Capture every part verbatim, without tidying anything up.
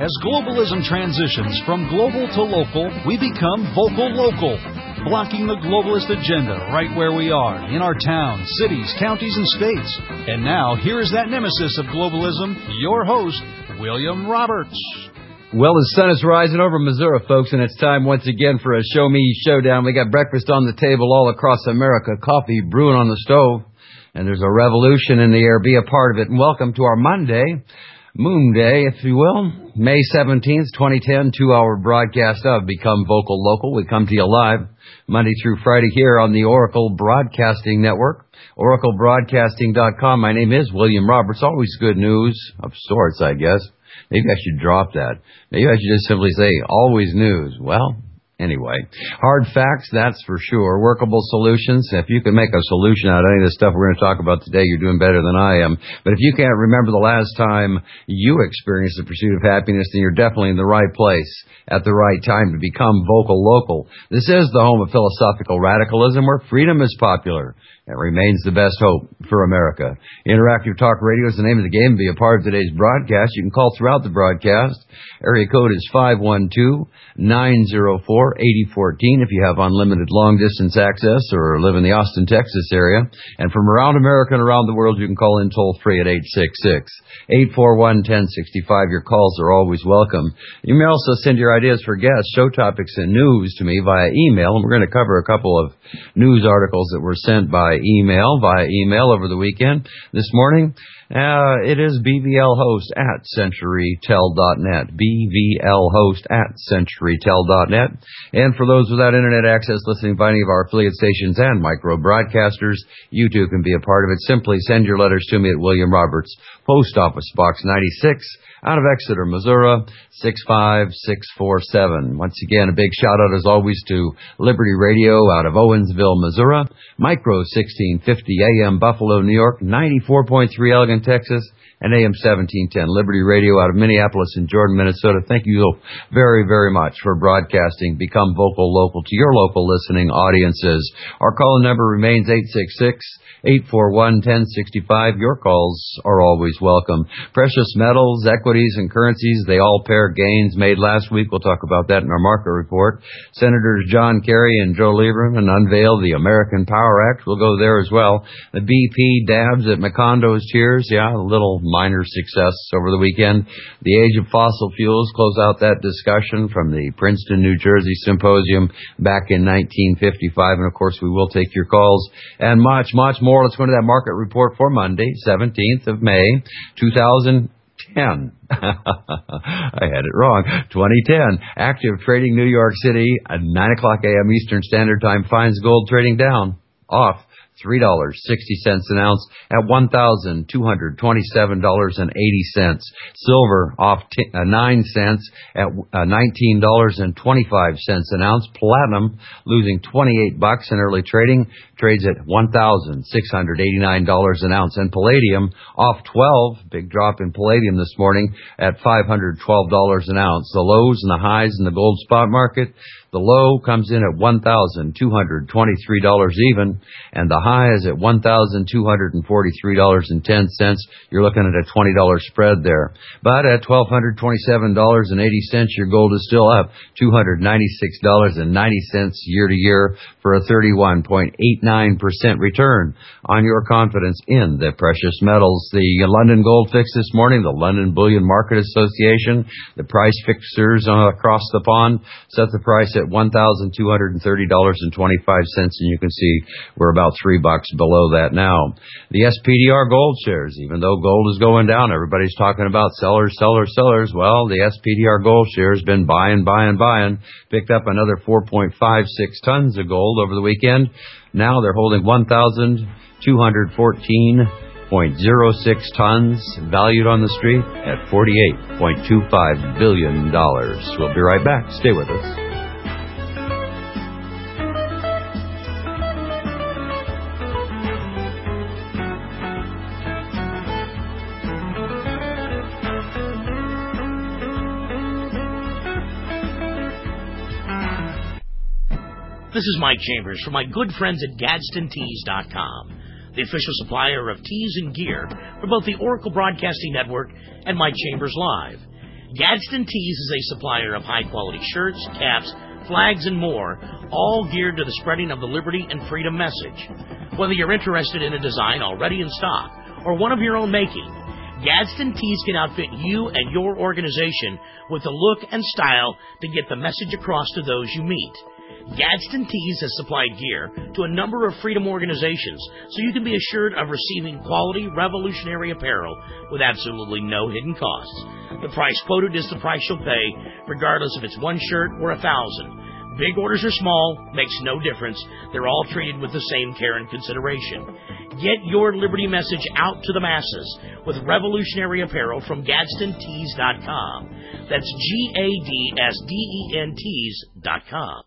As globalism transitions from global to local, we become vocal local, blocking the globalist agenda right where we are, in our towns, cities, counties, and states. And now, here is that nemesis of globalism, your host, William Roberts. Well, the sun is rising over Missouri, folks, and it's time once again for a Show Me Showdown. We got breakfast on the table all across America, coffee brewing on the stove, and there's a revolution in the air. Be a part of it, and welcome to our Monday, Moon Day, if you will, May seventeenth, twenty ten, two-hour broadcast of Become Vocal Local. We come to you live Monday through Friday here on the Oracle Broadcasting Network, oracle broadcasting dot com. My name is William Roberts. Always good news of sorts, I guess. Maybe I should drop that. Maybe I should just simply say, always news. Well, anyway, hard facts, that's for sure. Workable solutions. If you can make a solution out of any of the stuff we're going to talk about today, you're doing better than I am. But if you can't remember the last time you experienced the pursuit of happiness, then you're definitely in the right place at the right time to become vocal local. This is the home of philosophical radicalism where freedom is popular. It remains the best hope for America. Interactive Talk Radio is the name of the game. Be a part of today's broadcast. You can call throughout the broadcast. Area code is five one two, nine zero four, eight zero one four if you have unlimited long-distance access or live in the Austin, Texas area. And from around America and around the world, you can call in toll-free at eight six six, eight four one, one zero six five. Your calls are always welcome. You may also send your ideas for guests, show topics, and news to me via email. And we're going to cover a couple of news articles that were sent by email, via email over the weekend. This morning, uh, it is B V L host at century tel dot net, B V L host at century tel dot net. And for those without internet access listening by any of our affiliate stations and micro broadcasters, you too can be a part of it. Simply send your letters to me at William Roberts, Post Office Box ninety-six, out of Exeter, Missouri, six five six four seven. Once again, a big shout-out, as always, to Liberty Radio out of Owensville, Missouri, Micro sixteen fifty A M Buffalo, New York, ninety-four point three Elgin, Texas, and A M seventeen ten Liberty Radio out of Minneapolis and Jordan, Minnesota. Thank you very, very much for broadcasting Become Vocal Local to your local listening audiences. Our call number remains eight six six, eight four one, one zero six five. Your calls are always welcome. Precious metals, equities, and currencies, they all pair gains made last week. We'll talk about that in our market report. Senators John Kerry and Joe Lieberman unveiled the American Power Act. We'll go there as well. The B P dabs at Macondo's Cheers. Yeah, a little minor success over the weekend. The age of fossil fuels, close out that discussion from the Princeton, New Jersey Symposium back in nineteen fifty-five. And, of course, we will take your calls and much, much more. Let's go to that market report for Monday, seventeenth of May, two thousand ten. I had it wrong. twenty ten. Active trading New York City at nine o'clock a m Eastern Standard Time finds gold trading down, off three dollars and sixty cents an ounce at one thousand two hundred twenty-seven dollars and eighty cents. Silver off t- uh, nine cents at uh, nineteen dollars and twenty-five cents an ounce. Platinum losing twenty-eight bucks in early trading, trades at one thousand six hundred eighty-nine dollars an ounce. And palladium off twelve, big drop in palladium this morning at five hundred twelve dollars an ounce. The lows and the highs in the gold spot market. The low comes in at one thousand two hundred twenty-three dollars even, and the high is at one thousand two hundred forty-three dollars and ten cents. You're looking at a twenty dollars spread there. But at one thousand two hundred twenty-seven dollars and eighty cents, your gold is still up two hundred ninety-six dollars and ninety cents year to year for a thirty-one point eight nine percent return on your confidence in the precious metals. The London Gold Fix this morning, the London Bullion Market Association, the price fixers uh, across the pond set the price at one thousand two hundred thirty dollars and twenty-five cents, and you can see we're about three bucks below that now. The S P D R gold shares, even though gold is going down, everybody's talking about sellers, sellers, sellers. Well, the S P D R gold share has been buying, buying, buying, picked up another four point five six tons of gold over the weekend. Now they're holding one thousand two hundred fourteen point zero six tons, valued on the street at forty-eight point two five billion dollars. We'll be right back. Stay with us. This is Mike Chambers from my good friends at Gadsden Tees dot com, the official supplier of tees and gear for both the Oracle Broadcasting Network and Mike Chambers Live. Gadsden Tees is a supplier of high-quality shirts, caps, flags, and more, all geared to the spreading of the liberty and freedom message. Whether you're interested in a design already in stock or one of your own making, Gadsden Tees can outfit you and your organization with the look and style to get the message across to those you meet. Gadsden Tees has supplied gear to a number of freedom organizations, so you can be assured of receiving quality, revolutionary apparel with absolutely no hidden costs. The price quoted is the price you'll pay, regardless if it's one shirt or a thousand. Big orders or small, makes no difference. They're all treated with the same care and consideration. Get your liberty message out to the masses with revolutionary apparel from Gadsden Tees dot com. That's G A D S D E N Tees dot com.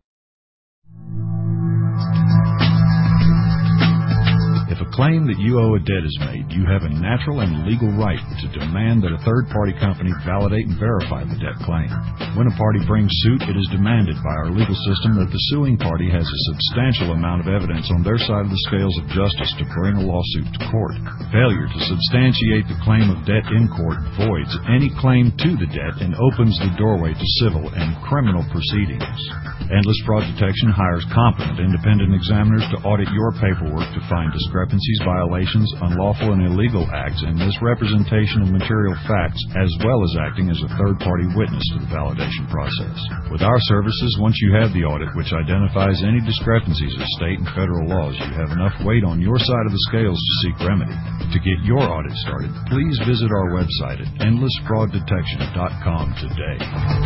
If a claim that you owe a debt is made, you have a natural and legal right to demand that a third-party company validate and verify the debt claim. When a party brings suit, it is demanded by our legal system that the suing party has a substantial amount of evidence on their side of the scales of justice to bring a lawsuit to court. Failure to substantiate the claim of debt in court voids any claim to the debt and opens the doorway to civil and criminal proceedings. Endless Fraud Detection hires competent independent examiners to audit your paperwork to find discrepancies, violations, unlawful and illegal acts, and misrepresentation of material facts, as well as acting as a third-party witness to the validation process. With our services, once you have the audit which identifies any discrepancies of state and federal laws, you have enough weight on your side of the scales to seek remedy. To get your audit started, please visit our website at endless fraud detection dot com today.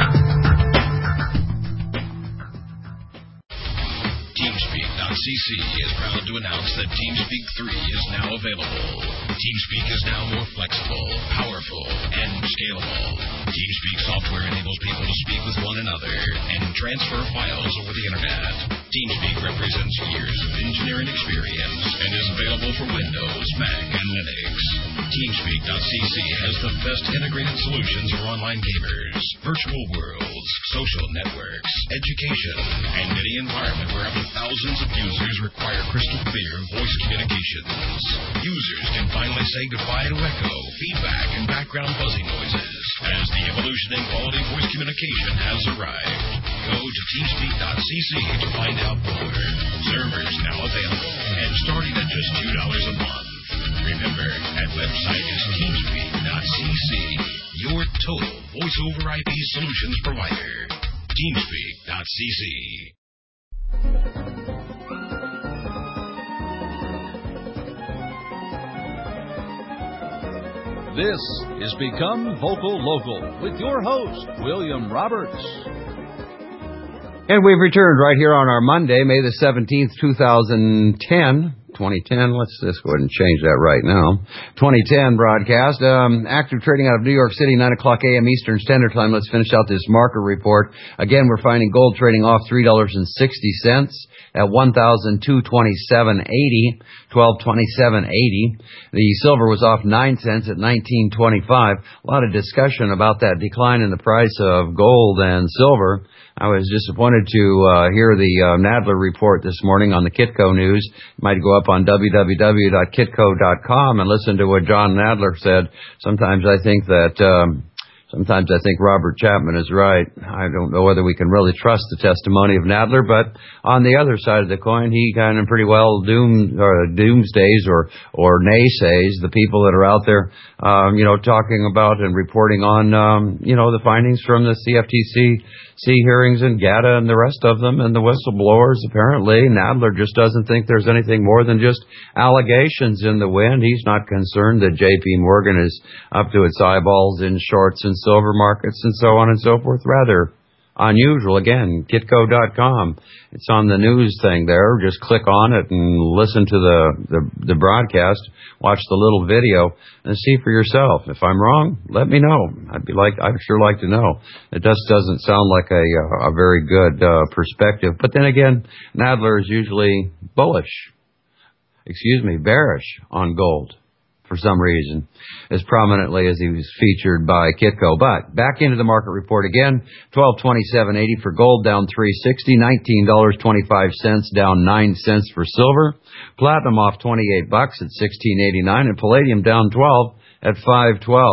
TeamSpeak dot C C is proud to announce that TeamSpeak three is now available. TeamSpeak is now more flexible, powerful, and scalable. TeamSpeak software enables people to speak with one another and transfer files over the internet. TeamSpeak represents years of engineering experience and is available for Windows, Mac, and Linux. TeamSpeak dot C C has the best integrated solutions for online gamers, virtual worlds, social networks, education, and any environment where up to thousands of users require crystal clear voice communications. Users can finally say goodbye to echo, feedback, and background buzzing noises as the evolution in quality voice communication has arrived. Go to TeamSpeak dot C C to find out more. Servers now available and starting at just two dollars a month. Remember, that website is TeamSpeak dot C C, your total voice-over I P solutions provider. TeamSpeak dot C C. This is Become Vocal Local with your host, William Roberts. And we've returned right here on our Monday, May the seventeenth, two thousand ten. twenty ten, let's just go ahead and change that right now. twenty ten broadcast. Um, active trading out of New York City, nine o'clock a.m. Eastern Standard Time. Let's finish out this market report. Again, we're finding gold trading off three dollars and sixty cents at one thousand two hundred twenty-seven dollars and eighty cents, twelve twenty-seven eighty. The silver was off nine cents at nineteen twenty-five. A lot of discussion about that decline in the price of gold and silver. I was disappointed to uh, hear the uh, Nadler report this morning on the Kitco News. You might go up on w w w dot kitco dot com and listen to what John Nadler said. Sometimes I think that um, sometimes I think Robert Chapman is right. I don't know whether we can really trust the testimony of Nadler, but on the other side of the coin, he kind of pretty well doom or doomsdays or or naysays the people that are out there, um, you know, talking about and reporting on, um, you know, the findings from the C F T C. C hearings and GATA and the rest of them and the whistleblowers. Apparently, Nadler just doesn't think there's anything more than just allegations in the wind. He's not concerned that J P Morgan is up to its eyeballs in shorts and silver markets and so on and so forth. Rather unusual. Again, kitco dot com. It's on the news thing there. Just click on it and listen to the, the, the broadcast. Watch the little video and see for yourself. If I'm wrong, let me know. I'd be like, I'd sure like to know. It just doesn't sound like a, a very good uh, perspective. But then again, Nadler is usually bullish. Excuse me, bearish on gold. For some reason, as prominently as he was featured by Kitco. But back into the market report again, twelve twenty-seven eighty for gold, down three sixty, nineteen dollars and twenty-five cents, down nine cents for silver. Platinum off twenty-eight bucks at sixteen eighty-nine, and palladium down twelve at five twelve.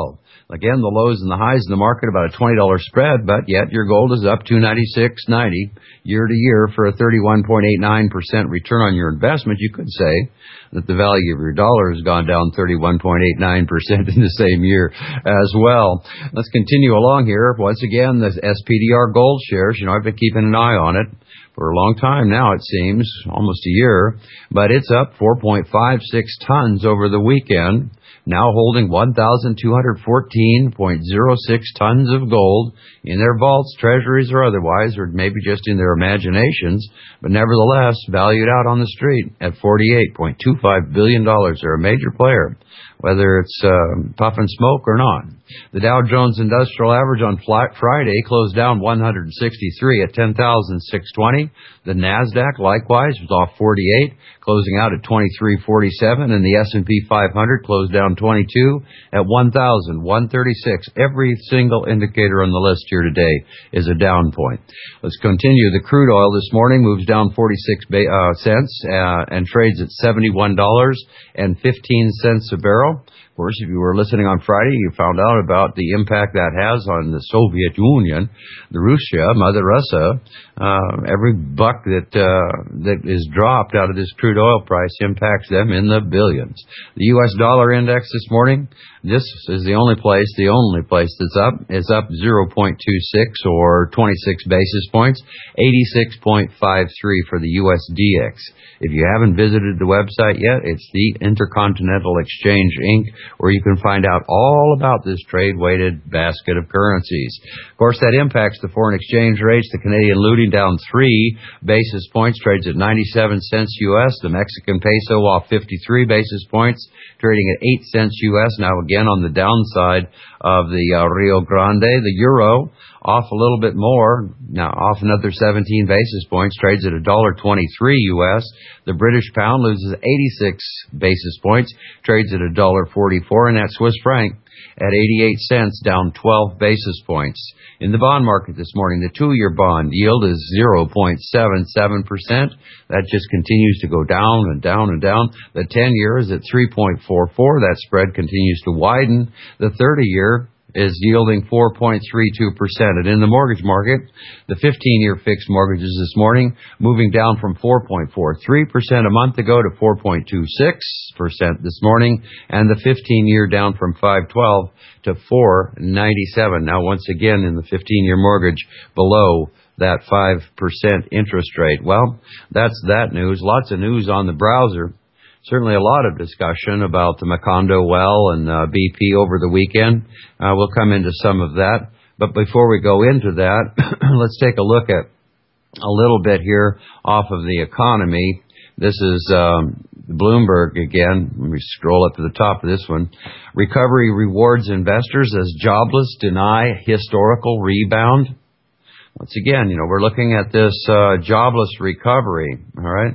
Again, the lows and the highs in the market, about a twenty dollars spread, but yet your gold is up two ninety-six ninety year to year for a thirty-one point eight nine percent return on your investment. You could say that the value of your dollar has gone down thirty-one point eight nine percent in the same year as well. Let's continue along here. Once again, the S P D R gold shares, you know, I've been keeping an eye on it for a long time now, it seems, almost a year, but it's up four point five six tons over the weekend, now holding one thousand two hundred fourteen point zero six tons of gold in their vaults, treasuries, or otherwise, or maybe just in their imaginations, but nevertheless valued out on the street at forty-eight point two five billion dollars. They're a major player, whether it's uh, puff and smoke or not. The Dow Jones Industrial Average on Friday closed down one hundred sixty-three at ten thousand six hundred twenty. The NASDAQ, likewise, was off forty-eight, closing out at twenty-three forty-seven, and the S and P five hundred closed down twenty-two at one thousand one hundred thirty-six. Every single indicator on the list here today is a down point. Let's continue. The crude oil this morning moves down forty-six uh, cents uh, and trades at seventy-one dollars and fifteen cents a barrel. Of course, if you were listening on Friday, you found out about the impact that has on the Soviet Union, the Russia, Mother Russia. Uh, every buck that uh, that is dropped out of this crude oil price impacts them in the billions. The U S dollar index this morning, this is the only place, the only place that's up, is up zero point two six or twenty-six basis points, eighty-six point five three for the U S D X. If you haven't visited the website yet, it's the Intercontinental Exchange, Incorporated, where you can find out all about this trade-weighted basket of currencies. Of course, that impacts the foreign exchange rates. The Canadian looting down three basis points, trades at ninety-seven cents U S. The Mexican peso off fifty-three basis points, trading at eight cents U S. Now again on the downside of the uh, Rio Grande. The euro off a little bit more, now off another seventeen basis points, trades at one dollar twenty-three U S. The British pound loses eighty-six basis points, trades at one dollar forty-four, and that Swiss franc at eighty-eight cents, down twelve basis points. In the bond market this morning, the two-year bond yield is zero point seven seven percent. That just continues to go down and down and down. The ten-year is at three point four four. That spread continues to widen. The thirty-year is yielding four point three two percent. And in the mortgage market, the fifteen-year fixed mortgages this morning moving down from four point four three percent a month ago to four point two six percent this morning, and the fifteen-year down from five twelve to four ninety-seven. Now, once again, in the fifteen-year mortgage below that five percent interest rate. Well, that's that news. Lots of news on the browser. Certainly a lot of discussion about the Macondo well and uh, B P over the weekend. Uh, we'll come into some of that. But before we go into that, let's take a look at a little bit here off of the economy. This is um, Bloomberg again. Let me scroll up to the top of this one. Recovery rewards investors as jobless deny historical rebound. Once again, you know, we're looking at this uh, jobless recovery, all right?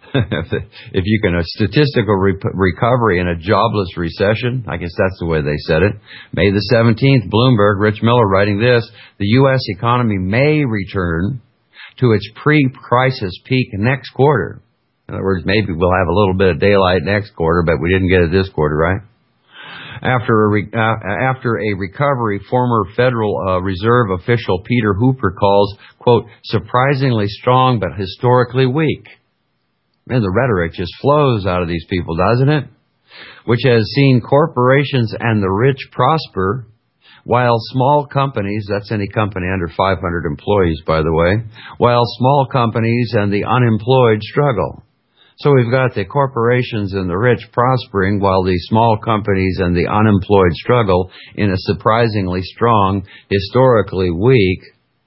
If you can, a statistical re- recovery in a jobless recession, I guess that's the way they said it. May the seventeenth, Bloomberg, Rich Miller writing this, the U S economy may return to its pre-crisis peak next quarter. In other words, maybe we'll have a little bit of daylight next quarter, but we didn't get it this quarter, right? After a, re- uh, after a recovery, former Federal uh, Reserve official Peter Hooper calls, quote, surprisingly strong but historically weak. Man, the rhetoric just flows out of these people, doesn't it? Which has seen corporations and the rich prosper, while small companies, that's any company under five hundred employees, by the way, while small companies and the unemployed struggle. So we've got the corporations and the rich prospering, while the small companies and the unemployed struggle in a surprisingly strong, historically weak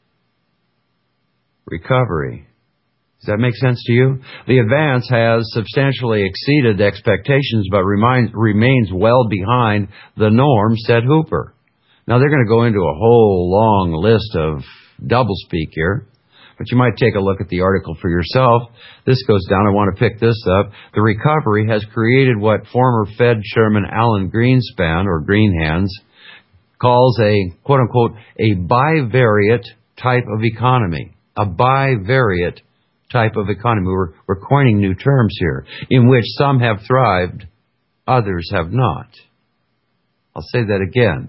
recovery. Does that make sense to you? The advance has substantially exceeded expectations, but remains, remains well behind the norm, said Hooper. Now, they're going to go into a whole long list of doublespeak here, but you might take a look at the article for yourself. This goes down. I want to pick this up. The recovery has created what former Fed Chairman Alan Greenspan, or Greenhands, calls a, quote-unquote, a bivariate type of economy. A bivariate type of economy. We're, we're coining new terms here, in which some have thrived, others have not. I'll say that again.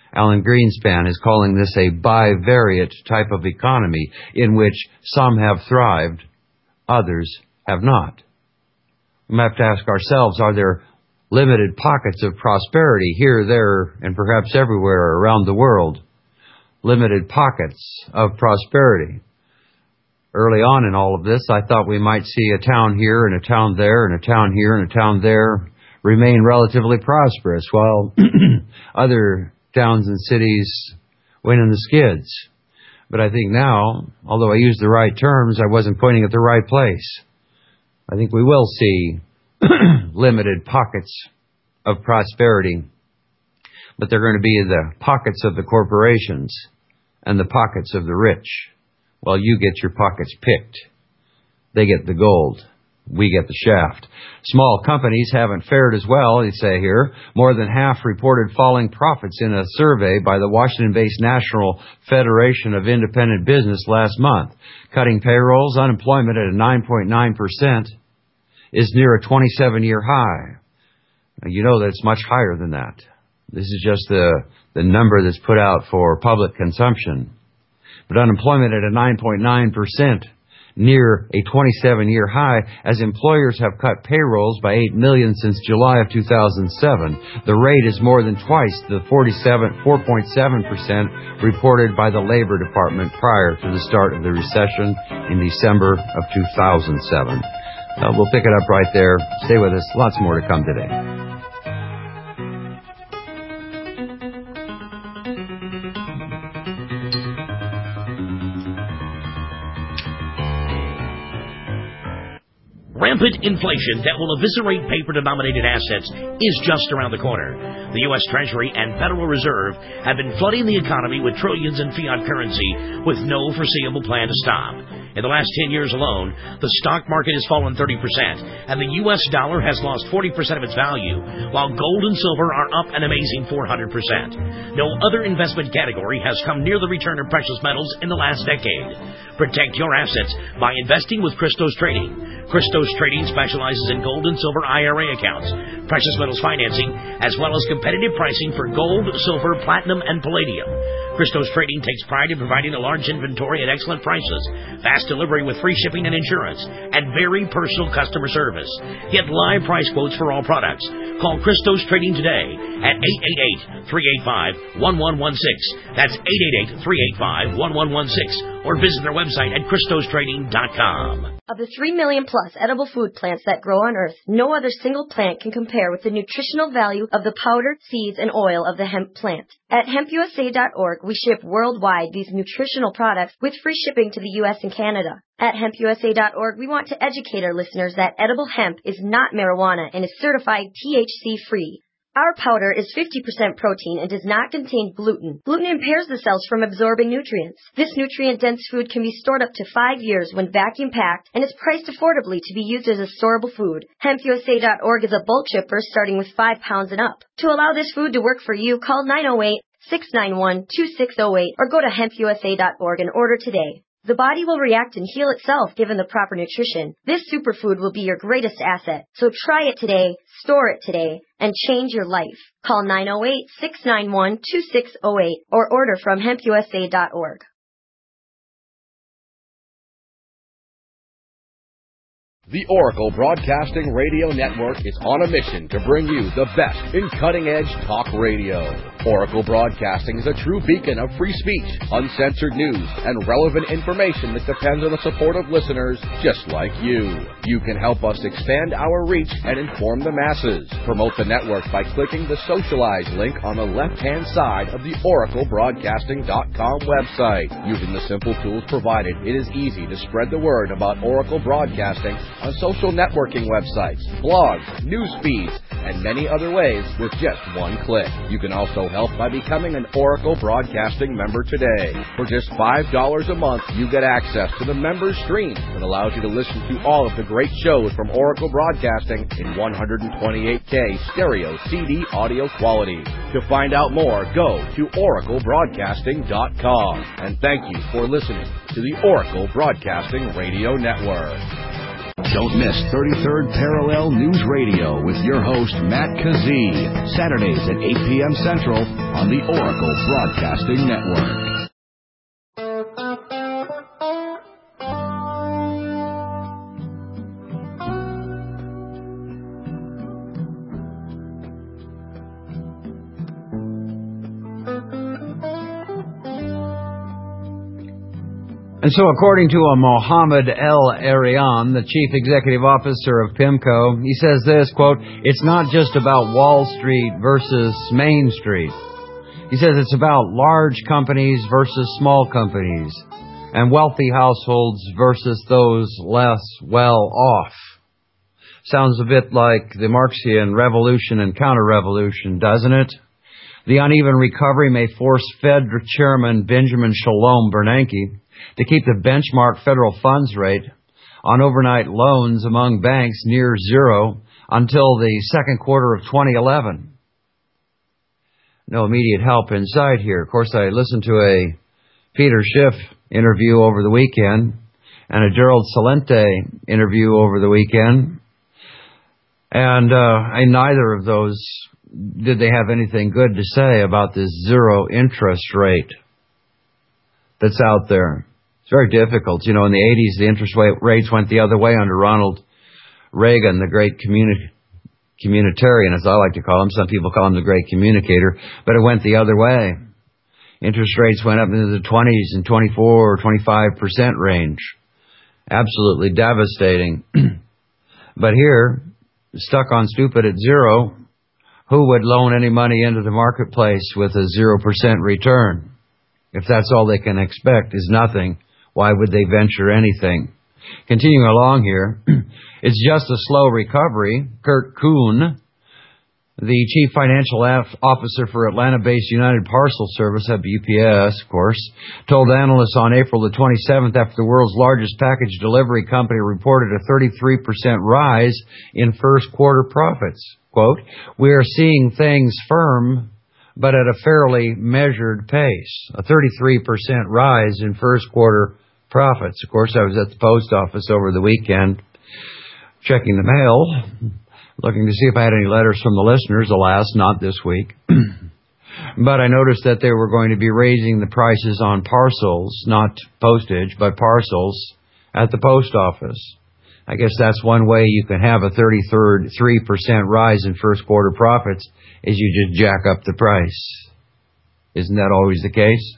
Alan Greenspan is calling this a bivariate type of economy in which some have thrived, others have not. We have to ask ourselves, are there limited pockets of prosperity here, there, and perhaps everywhere around the world? Limited pockets of prosperity. Early on in all of this, I thought we might see a town here and a town there and a town here and a town there remain relatively prosperous, while other towns and cities went in the skids. But I think now, although I used the right terms, I wasn't pointing at the right place. I think we will see limited pockets of prosperity, but they're going to be the pockets of the corporations and the pockets of the rich. Well, you get your pockets picked. They get the gold. We get the shaft. Small companies haven't fared as well, they say here. More than half reported falling profits in a survey by the Washington-based National Federation of Independent Business last month. Cutting payrolls, unemployment at a nine point nine percent is near a twenty-seven year high. Now, you know that it's much higher than that. This is just the, the number that's put out for public consumption. But unemployment at a nine point nine percent, near a twenty-seven year high, as employers have cut payrolls by eight million since July of two thousand seven. The rate is more than twice the forty-seven, four point seven percent reported by the Labor Department prior to the start of the recession in December of two thousand seven. Uh, we'll pick it up right there. Stay with us. Lots more to come today. Rampant inflation that will eviscerate paper-denominated assets is just around the corner. The U S Treasury and Federal Reserve have been flooding the economy with trillions in fiat currency with no foreseeable plan to stop. In the last ten years alone, the stock market has fallen thirty percent, and the U S dollar has lost forty percent of its value, while gold and silver are up an amazing four hundred percent. No other investment category has come near the return of precious metals in the last decade. Protect your assets by investing with Christos Trading. Christos Trading specializes in gold and silver I R A accounts, precious metals financing, as well as competitive pricing for gold, silver, platinum, and palladium. Christos Trading takes pride in providing a large inventory at excellent prices, fast delivery with free shipping and insurance, and very personal customer service. Get live price quotes for all products. Call Christos Trading today at eight eight eight, three eight five, one one one six. That's eight eight eight, three eight five, one one one six. Or visit their website at Christos Trading dot com. Of the three million plus edible food plants that grow on Earth, no other single plant can compare with the nutritional value of the powder, seeds, and oil of the hemp plant. At hemp U S A dot org, we ship worldwide these nutritional products with free shipping to the U S and Canada. At hemp U S A dot org, we want to educate our listeners that edible hemp is not marijuana and is certified T H C-free. Our powder is fifty percent protein and does not contain gluten. Gluten impairs the cells from absorbing nutrients. This nutrient-dense food can be stored up to five years when vacuum-packed and is priced affordably to be used as a storable food. hemp U S A dot org is a bulk shipper starting with five pounds and up. To allow this food to work for you, call nine oh eight, six nine one, two six oh eight or go to hemp U S A dot org and order today. The body will react and heal itself given the proper nutrition. This superfood will be your greatest asset. So try it today, store it today, and change your life. Call nine oh eight, six nine one, two six oh eight or order from hemp U S A dot org. The Oracle Broadcasting Radio Network is on a mission to bring you the best in cutting-edge talk radio. Oracle Broadcasting is a true beacon of free speech, uncensored news, and relevant information that depends on the support of listeners just like you. You can help us expand our reach and inform the masses. Promote the network by clicking the Socialize link on the left-hand side of the Oracle Broadcasting dot com website. Using the simple tools provided, it is easy to spread the word about Oracle Broadcasting on social networking websites, blogs, news feeds, and many other ways with just one click. You can also help by becoming an Oracle Broadcasting member today. For just five dollars a month, you get access to the member stream that allows you to listen to all of the great shows from Oracle Broadcasting in one twenty-eight K stereo C D audio quality. To find out more, go to Oracle Broadcasting dot com. And thank you for listening to the Oracle Broadcasting Radio Network. Don't miss thirty-third Parallel News Radio with your host, Matt Kazee, Saturdays at eight p.m. Central on the Oracle Broadcasting Network. And so according to a Mohammed El-Arian, the chief executive officer of PIMCO, he says this, quote, "It's not just about Wall Street versus Main Street." He says it's about large companies versus small companies and wealthy households versus those less well off. Sounds a bit like the Marxian revolution and counter-revolution, doesn't it? The uneven recovery may force Fed Chairman Benjamin Shalom Bernanke to keep the benchmark federal funds rate on overnight loans among banks near zero until the second quarter of twenty eleven. No immediate help in sight here. Of course, I listened to a Peter Schiff interview over the weekend and a Gerald Celente interview over the weekend, and uh, in neither of those did they have anything good to say about this zero interest rate that's out there. It's very difficult. You know, in the eighties, the interest rates went the other way under Ronald Reagan, the great communi- communitarian, as I like to call him. Some people call him the great communicator, but it went the other way. Interest rates went up into the twenties and twenty-four or twenty-five percent range. Absolutely devastating. But here, stuck on stupid at zero, who would loan any money into the marketplace with a zero percent return? If that's all they can expect is nothing, why would they venture anything? Continuing along here, it's just a slow recovery. Kurt Kuhn, the chief financial officer for Atlanta-based United Parcel Service, U P S, of course, told analysts on April the twenty-seventh after the world's largest package delivery company reported a thirty-three percent rise in first quarter profits. Quote, "We are seeing things firm, but at a fairly measured pace. A thirty-three percent rise in first quarter profits." Of course, I was at the post office over the weekend checking the mail, looking to see if I had any letters from the listeners. Alas, not this week. But I noticed that they were going to be raising the prices on parcels, not postage, but parcels at the post office. I guess that's one way you can have a thirty-three percent rise in first quarter profits, is you just jack up the price. Isn't that always the case?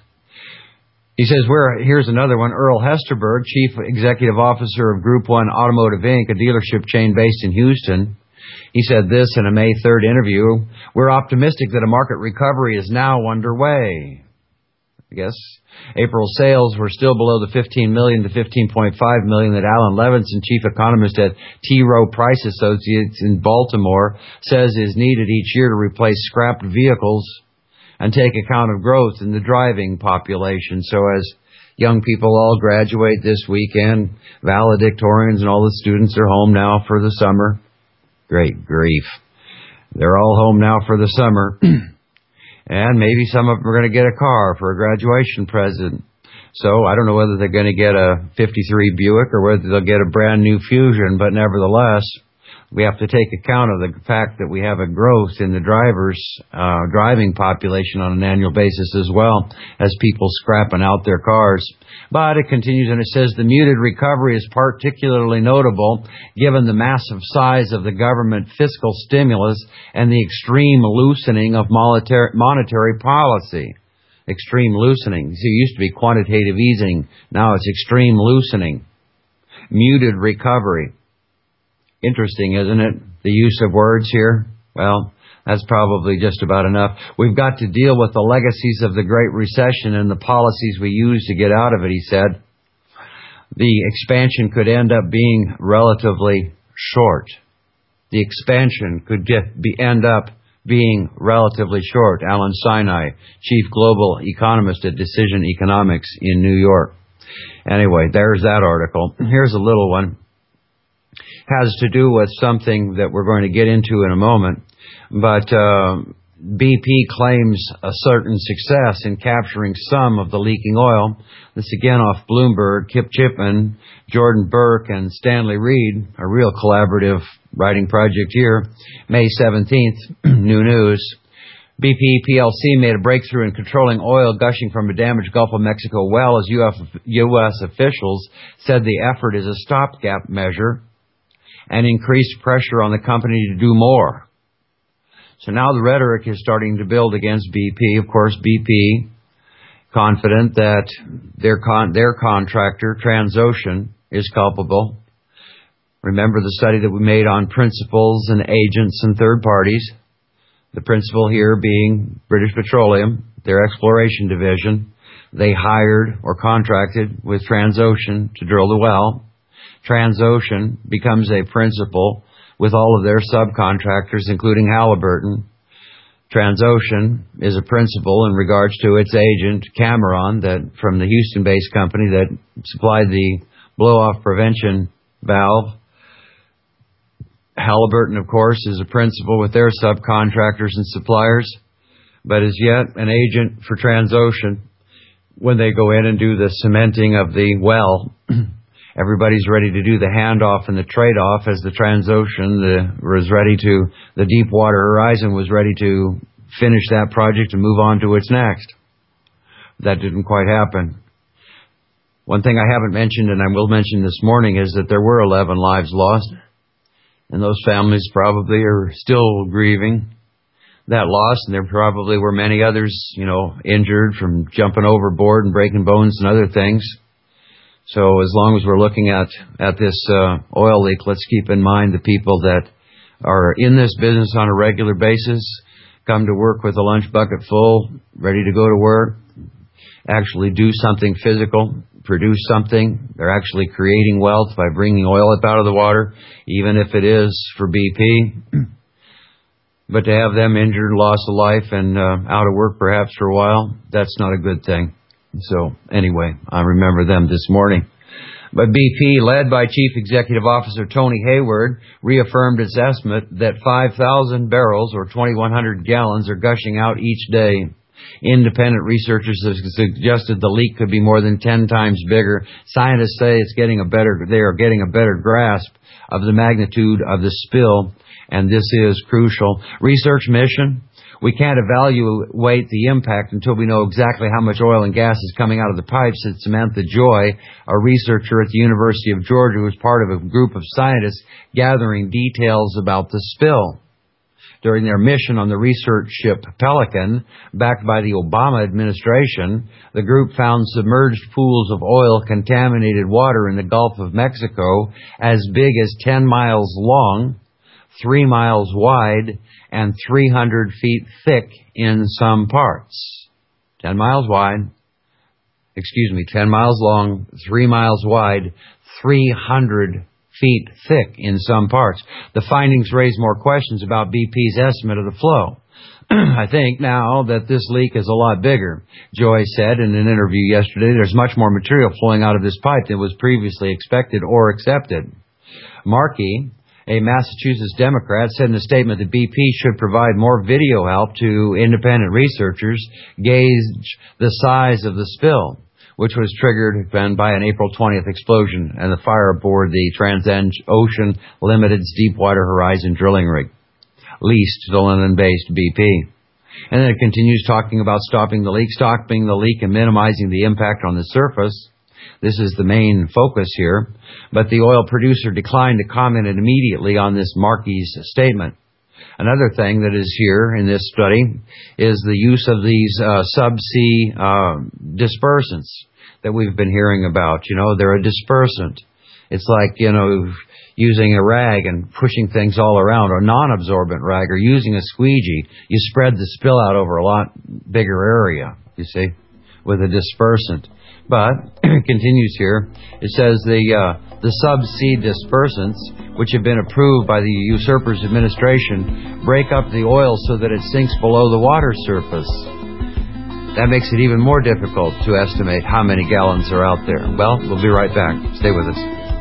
He says, "We're here's another one. Earl Hesterberg, Chief Executive Officer of Group One Automotive Incorporated, a dealership chain based in Houston. He said this in a May third interview, "We're optimistic that a market recovery is now underway." I guess April sales were still below the fifteen million to fifteen point five million that Alan Levinson, chief economist at T. Rowe Price Associates in Baltimore, says is needed each year to replace scrapped vehicles and take account of growth in the driving population. So as young people all graduate this weekend, valedictorians and all the students are home now for the summer. Great grief. They're all home now for the summer. And maybe some of them are going to get a car for a graduation present. So I don't know whether they're going to get a fifty-three Buick or whether they'll get a brand new Fusion, but nevertheless, we have to take account of the fact that we have a growth in the drivers, uh, driving population on an annual basis as well as people scrapping out their cars. But it continues and it says the muted recovery is particularly notable given the massive size of the government fiscal stimulus and the extreme loosening of monetary, monetary policy. Extreme loosening. See, it used to be quantitative easing. Now it's extreme loosening. Muted recovery. Interesting, isn't it? The use of words here. Well, that's probably just about enough. We've got to deal with the legacies of the Great Recession and the policies we used to get out of it, he said. The expansion could end up being relatively short. The expansion could get, be, end up being relatively short. Alan Sinai, chief global economist at Decision Economics in New York. Anyway, there's that article. Here's a little one. Has to do with something that we're going to get into in a moment. But uh, B P claims a certain success in capturing some of the leaking oil. This again off Bloomberg. Kip Chipman, Jordan Burke, and Stanley Reed, a real collaborative writing project here. May seventeenth, New News. B P P L C made a breakthrough in controlling oil gushing from a damaged Gulf of Mexico well as U S officials said the effort is a stopgap measure and increased pressure on the company to do more. So now the rhetoric is starting to build against B P. Of course, B P, confident that their con- their contractor, Transocean, is culpable. Remember the study that we made on principals and agents and third parties. The principal here being British Petroleum, their exploration division. They hired or contracted with Transocean to drill the well. Transocean becomes a principal with all of their subcontractors, including Halliburton. Transocean is a principal in regards to its agent, Cameron, that from the Houston-based company that supplied the blow-off prevention valve. Halliburton, of course, is a principal with their subcontractors and suppliers, but is yet an agent for Transocean when they go in and do the cementing of the well. Everybody's ready to do the handoff and the trade-off as the Transocean the, was ready to, the Deepwater Horizon was ready to finish that project and move on to its next. That didn't quite happen. One thing I haven't mentioned, and I will mention this morning, is that there were eleven lives lost. And those families probably are still grieving that loss, and there probably were many others, you know, injured from jumping overboard and breaking bones and other things. So as long as we're looking at, at this uh, oil leak, let's keep in mind the people that are in this business on a regular basis, come to work with a lunch bucket full, ready to go to work, actually do something physical, produce something. They're actually creating wealth by bringing oil up out of the water, even if it is for B P. But to have them injured, loss of life, and uh, out of work perhaps for a while, that's not a good thing. So anyway, I remember them this morning. But B P, led by Chief Executive Officer Tony Hayward, reaffirmed its estimate that five thousand barrels or twenty-one hundred gallons are gushing out each day. Independent researchers have suggested the leak could be more than ten times bigger. Scientists say it's getting a better, they are getting a better grasp of the magnitude of the spill, and this is crucial. Research mission: we can't evaluate the impact until we know exactly how much oil and gas is coming out of the pipes, said Samantha Joy, a researcher at the University of Georgia who was part of a group of scientists gathering details about the spill. During their mission on the research ship Pelican, backed by the Obama administration, the group found submerged pools of oil-contaminated water in the Gulf of Mexico as big as ten miles long, three miles wide, and three hundred feet thick in some parts. ten miles wide, excuse me, ten miles long, three miles wide, three hundred feet thick in some parts. The findings raise more questions about B P's estimate of the flow. I think now that this leak is a lot bigger. Joy said in an interview yesterday, there's much more material flowing out of this pipe than was previously expected or accepted. Markey, a Massachusetts Democrat, said in a statement that B P should provide more video help to independent researchers gauge the size of the spill, which was triggered by an April twentieth explosion and the fire aboard the Transocean Limited's Deepwater Horizon drilling rig, leased to the London-based B P. And then it continues talking about stopping the leak, stopping the leak and minimizing the impact on the surface. This is the main focus here. But the oil producer declined to comment immediately on this Markey's statement. Another thing that is here in this study is the use of these uh, subsea uh, dispersants that we've been hearing about. You know, they're a dispersant. It's like, you know, using a rag and pushing things all around, or non-absorbent rag, or using a squeegee. You spread the spill out over a lot bigger area, you see, with a dispersant. But it continues here. It says the uh, the subsea dispersants, which have been approved by the usurper's administration, break up the oil so that it sinks below the water surface. That makes it even more difficult to estimate how many gallons are out there. Well, we'll be right back. Stay with us.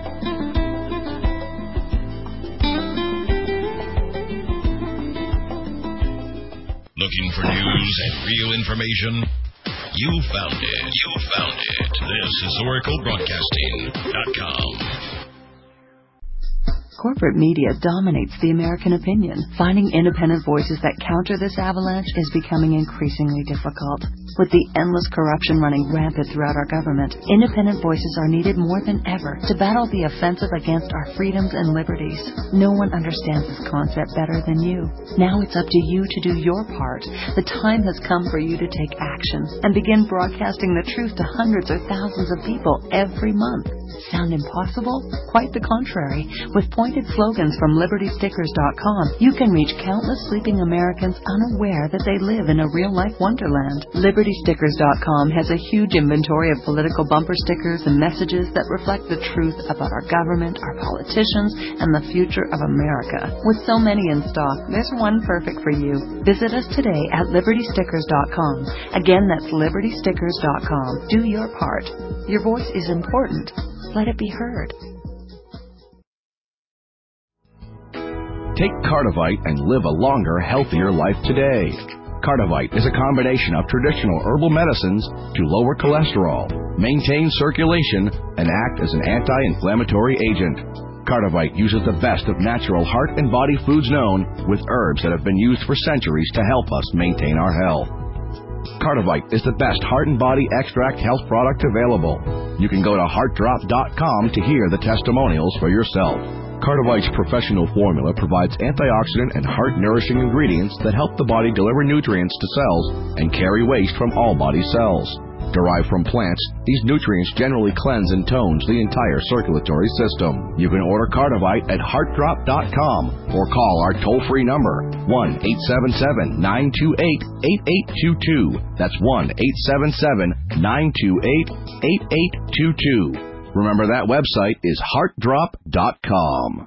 Looking for news and real information? You found it. You found it. This is Oracle Broadcasting dot com. Corporate media dominates the American opinion. Finding independent voices that counter this avalanche is becoming increasingly difficult. With the endless corruption running rampant throughout our government, independent voices are needed more than ever to battle the offensive against our freedoms and liberties. No one understands this concept better than you. Now it's up to you to do your part. The time has come for you to take action and begin broadcasting the truth to hundreds or thousands of people every month. Sound impossible? Quite the contrary. With pointed slogans from Liberty Stickers dot com, you can reach countless sleeping Americans unaware that they live in a real-life wonderland. Liberty Stickers dot com has a huge inventory of political bumper stickers and messages that reflect the truth about our government, our politicians, and the future of America. With so many in stock, there's one perfect for you. Visit us today at Liberty Stickers dot com. Again, that's Liberty Stickers dot com. Do your part. Your voice is important. Let it be heard. Take Cardivite and live a longer, healthier life today. Cardivite is a combination of traditional herbal medicines to lower cholesterol, maintain circulation, and act as an anti-inflammatory agent. Cardivite uses the best of natural heart and body foods known, with herbs that have been used for centuries to help us maintain our health. Cardivite is the best heart and body extract health product available. You can go to heart drop dot com to hear the testimonials for yourself. Cardivite's professional formula provides antioxidant and heart-nourishing ingredients that help the body deliver nutrients to cells and carry waste from all body cells. Derived from plants, these nutrients generally cleanse and tones the entire circulatory system. You can order Cardivite at heart drop dot com or call our toll-free number, one eight seven seven, nine two eight, eight eight two two. That's one eight seven seven, nine two eight, eight eight two two. Remember, that website is heart drop dot com.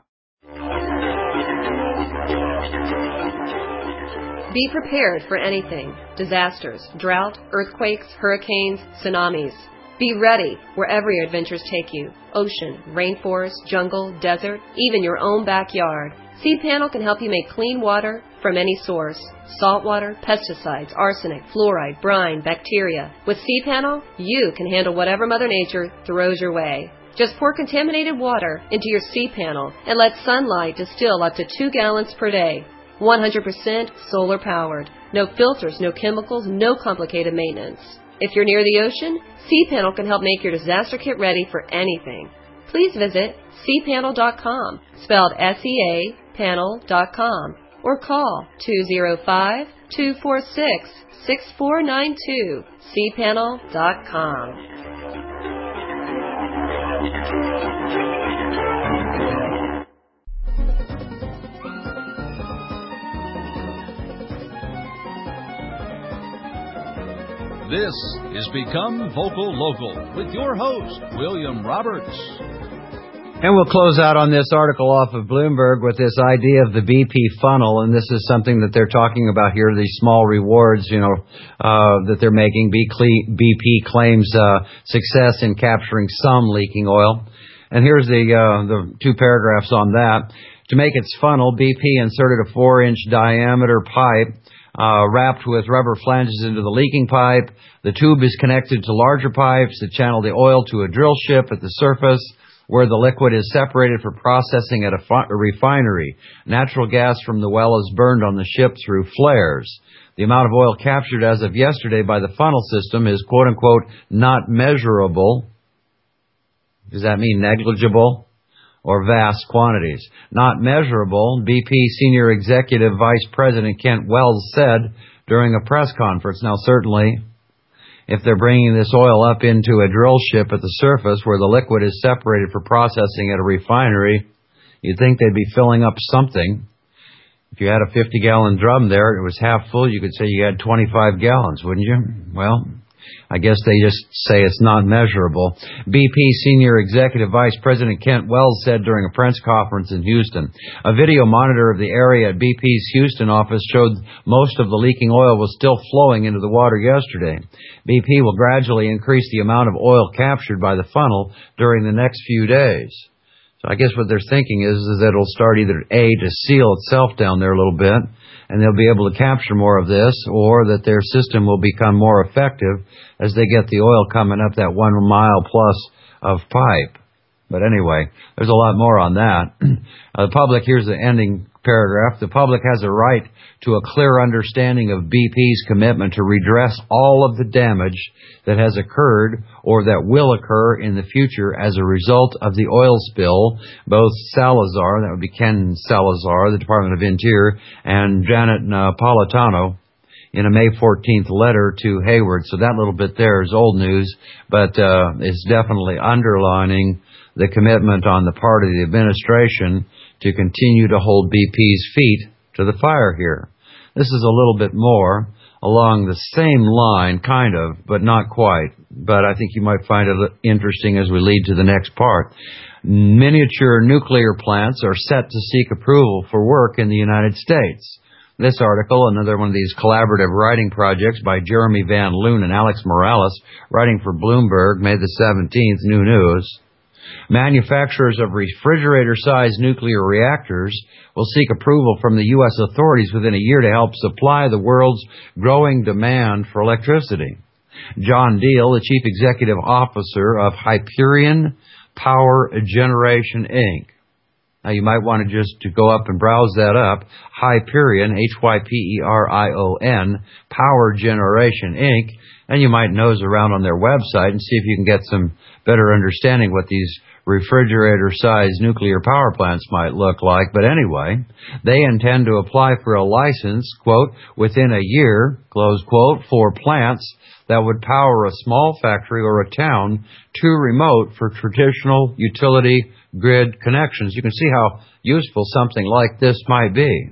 Be prepared for anything. Disasters, drought, earthquakes, hurricanes, tsunamis. Be ready wherever your adventures take you. Ocean, rainforest, jungle, desert, even your own backyard. C-Panel can help you make clean water from any source. Salt water, pesticides, arsenic, fluoride, brine, bacteria. With C-Panel, you can handle whatever Mother Nature throws your way. Just pour contaminated water into your C-Panel and let sunlight distill up to two gallons per day. one hundred percent solar powered. No filters, no chemicals, no complicated maintenance. If you're near the ocean, C-Panel can help make your disaster kit ready for anything. Please visit C panel dot com, spelled S E A panel dot com, or call two oh five, two four six, six four nine two, C panel dot com. This is Become Vocal Local with your host, William Roberts. And we'll close out on this article off of Bloomberg with this idea of the B P funnel, and this is something that they're talking about here, these small rewards, you know, uh, that they're making. B P claims uh, success in capturing some leaking oil. And here's the, uh, the two paragraphs on that. To make its funnel, B P inserted a four-inch diameter pipe Uh, wrapped with rubber flanges into the leaking pipe. The tube is connected to larger pipes that channel the oil to a drill ship at the surface, where the liquid is separated for processing at a, fi- a refinery. Natural gas from the well is burned on the ship through flares. The amount of oil captured as of yesterday by the funnel system is quote-unquote not measurable. Does that mean negligible? Or vast quantities. Not measurable, B P Senior Executive Vice President Kent Wells said during a press conference. Now, certainly, if they're bringing this oil up into a drill ship at the surface where the liquid is separated for processing at a refinery, you'd think they'd be filling up something. If you had a fifty-gallon drum there and it was half full, you could say you had twenty-five gallons, wouldn't you? Well, I guess they just say it's not measurable. B P Senior Executive Vice President Kent Wells said during a press conference in Houston. A video monitor of the area at B P's Houston office showed most of the leaking oil was still flowing into the water yesterday. B P will gradually increase the amount of oil captured by the funnel during the next few days. So I guess what they're thinking is, is that it'll start either A, to seal itself down there a little bit, and they'll be able to capture more of this, or that their system will become more effective as they get the oil coming up that one mile plus of pipe. But anyway, there's a lot more on that. Uh, the public, here's the ending paragraph. The public has a right to a clear understanding of B P's commitment to redress all of the damage that has occurred or that will occur in the future as a result of the oil spill. Both Salazar, that would be Ken Salazar, the Department of Interior, and Janet Napolitano, in a May fourteenth letter to Hayward. So that little bit there is old news, but uh, it's definitely underlining the commitment on the part of the administration to continue to hold B P's feet to the fire here. This is a little bit more along the same line, kind of, but not quite. But I think you might find it interesting as we lead to the next part. Miniature nuclear plants are set to seek approval for work in the United States. This article, another one of these collaborative writing projects by Jeremy Van Loon and Alex Morales, writing for Bloomberg, May the seventeenth, New News. Manufacturers of refrigerator-sized nuclear reactors will seek approval from the U S authorities within a year to help supply the world's growing demand for electricity. John Deal, the Chief Executive Officer of Hyperion Power Generation, Incorporated. Now, you might want to just to go up and browse that up. Hyperion, H Y P E R I O N, Power Generation, Incorporated. And you might nose around on their website and see if you can get some better understanding what these refrigerator-sized nuclear power plants might look like. But anyway, they intend to apply for a license, quote, within a year, close quote, for plants that would power a small factory or a town too remote for traditional utility grid connections. You can see how useful something like this might be.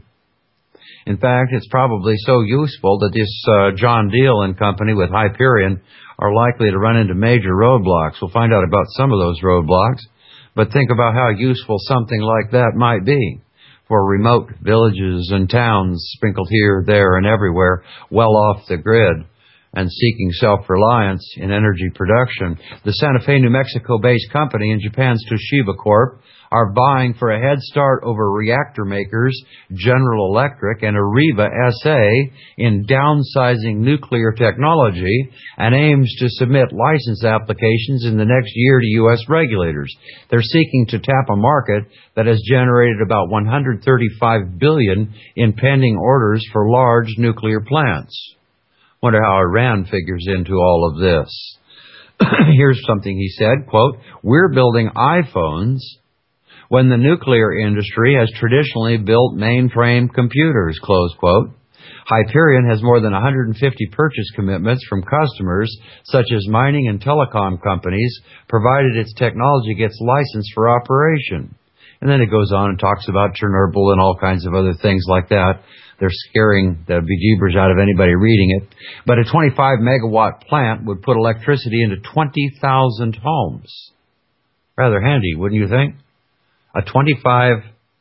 In fact, it's probably so useful that this uh, John Deal and company with Hyperion are likely to run into major roadblocks. We'll find out about some of those roadblocks, but think about how useful something like that might be for remote villages and towns sprinkled here, there, and everywhere, well off the grid and seeking self-reliance in energy production. The Santa Fe, New Mexico-based company and Japan's Toshiba Corp are vying for a head start over reactor makers General Electric and Areva S A in downsizing nuclear technology and aims to submit license applications in the next year to U S regulators. They're seeking to tap a market that has generated about one hundred thirty-five billion dollars in pending orders for large nuclear plants. Wonder how Iran figures into all of this. Here's something he said, quote, "We're building iPhones when the nuclear industry has traditionally built mainframe computers," close quote. Hyperion has more than one hundred fifty purchase commitments from customers such as mining and telecom companies, provided its technology gets licensed for operation. And then it goes on and talks about Chernobyl and all kinds of other things like that. They're scaring the bejeebers out of anybody reading it. But a twenty-five megawatt plant would put electricity into twenty thousand homes. Rather handy, wouldn't you think? A twenty-five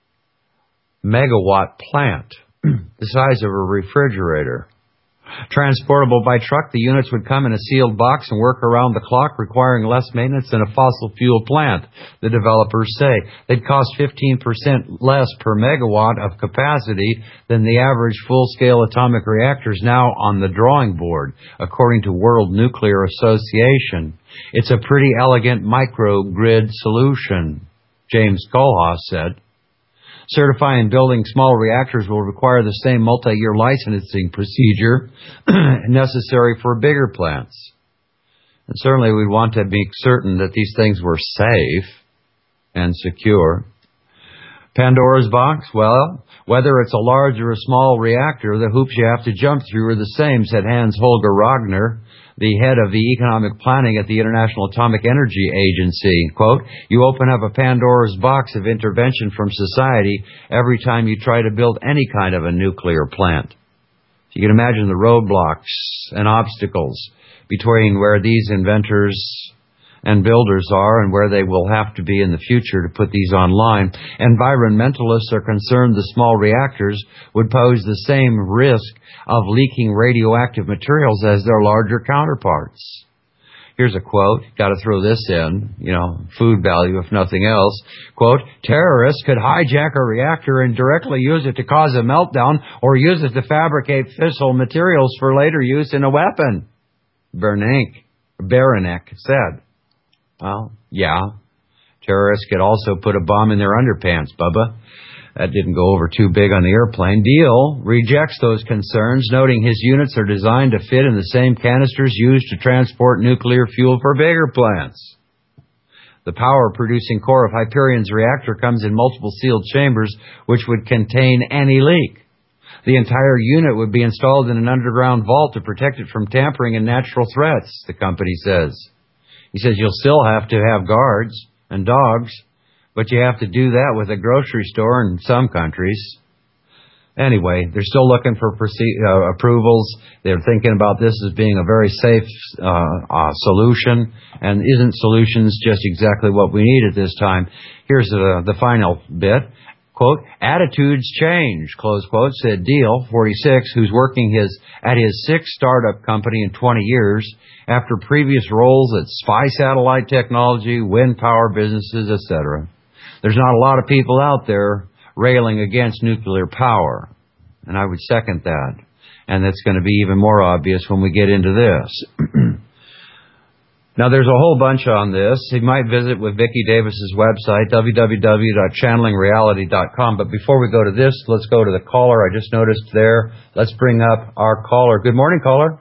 megawatt plant, the size of a refrigerator. Transportable by truck, the units would come in a sealed box and work around the clock, requiring less maintenance than a fossil fuel plant, the developers say. They'd cost fifteen percent less per megawatt of capacity than the average full-scale atomic reactors now on the drawing board, according to World Nuclear Association. It's a pretty elegant microgrid solution, James Kohlhaas said. Certifying and building small reactors will require the same multi-year licensing procedure necessary for bigger plants. And certainly we'd want to be certain that these things were safe and secure. Pandora's box? Well, whether it's a large or a small reactor, the hoops you have to jump through are the same, said Hans-Holger Ragnar, the head of the economic planning at the International Atomic Energy Agency. Quote, "You open up a Pandora's box of intervention from society every time you try to build any kind of a nuclear plant." You can imagine the roadblocks and obstacles between where these inventors and builders are and where they will have to be in the future to put these online. Environmentalists are concerned the small reactors would pose the same risk of leaking radioactive materials as their larger counterparts. Here's a quote, got to throw this in, you know, food value if nothing else. Quote, "Terrorists could hijack a reactor and directly use it to cause a meltdown or use it to fabricate fissile materials for later use in a weapon," Beranek, Beranek said. Well, yeah. Terrorists could also put a bomb in their underpants, Bubba. That didn't go over too big on the airplane. Deal rejects those concerns, noting his units are designed to fit in the same canisters used to transport nuclear fuel for bigger plants. The power-producing core of Hyperion's reactor comes in multiple sealed chambers, which would contain any leak. The entire unit would be installed in an underground vault to protect it from tampering and natural threats, the company says. He says you'll still have to have guards and dogs, but you have to do that with a grocery store in some countries. Anyway, they're still looking for proce- uh, approvals. They're thinking about this as being a very safe uh, uh, solution, and isn't solutions just exactly what we need at this time. Here's uh, the final bit. Quote, attitudes change, close quote, said Deal, forty-six, who's working his at his sixth startup company in twenty years after previous roles at spy satellite technology, wind power businesses, et cetera. There's not a lot of people out there railing against nuclear power, and I would second that. And that's going to be even more obvious when we get into this. Now, there's a whole bunch on this. You might visit with Vicki Davis's website, w w w dot channeling reality dot com. But before we go to this, let's go to the caller. I just noticed there. Let's bring up our caller. Good morning, caller.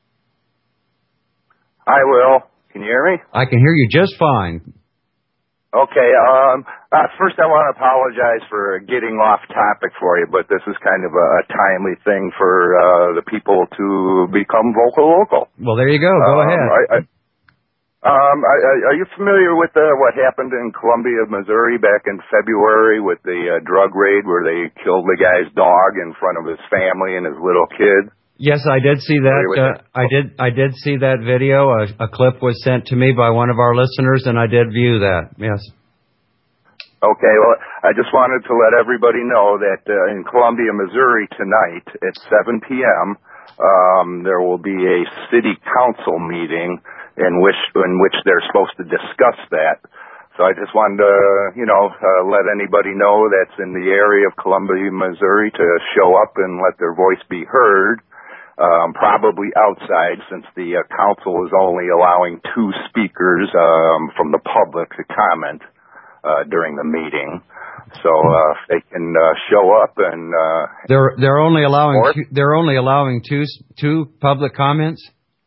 Hi, Will. Can you hear me? I can hear you just fine. Okay. Um, uh, first, I want to apologize for getting off topic for you, but this is kind of a, a timely thing for uh, the people to become vocal local. Well, there you go. Go um, ahead. I, I, um, I, I, are you familiar with uh, what happened in Columbia, Missouri back in February with the uh, drug raid where they killed the guy's dog in front of his family and his little kid? Yes, I did see that. Uh, I did. I did see that video. A, a clip was sent to me by one of our listeners, and I did view that. Yes. Okay. Well, I just wanted to let everybody know that uh, in Columbia, Missouri tonight at seven p.m. Um, there will be a city council meeting in which in which they're supposed to discuss that. So I just wanted to, you know, uh, let anybody know that's in the area of Columbia, Missouri, to show up and let their voice be heard. Um, probably outside, since the uh, council is only allowing two speakers um, from the public to comment uh, during the meeting. So uh, if they can uh, show up and uh, they're they're only allowing two, they're only allowing two two public comments.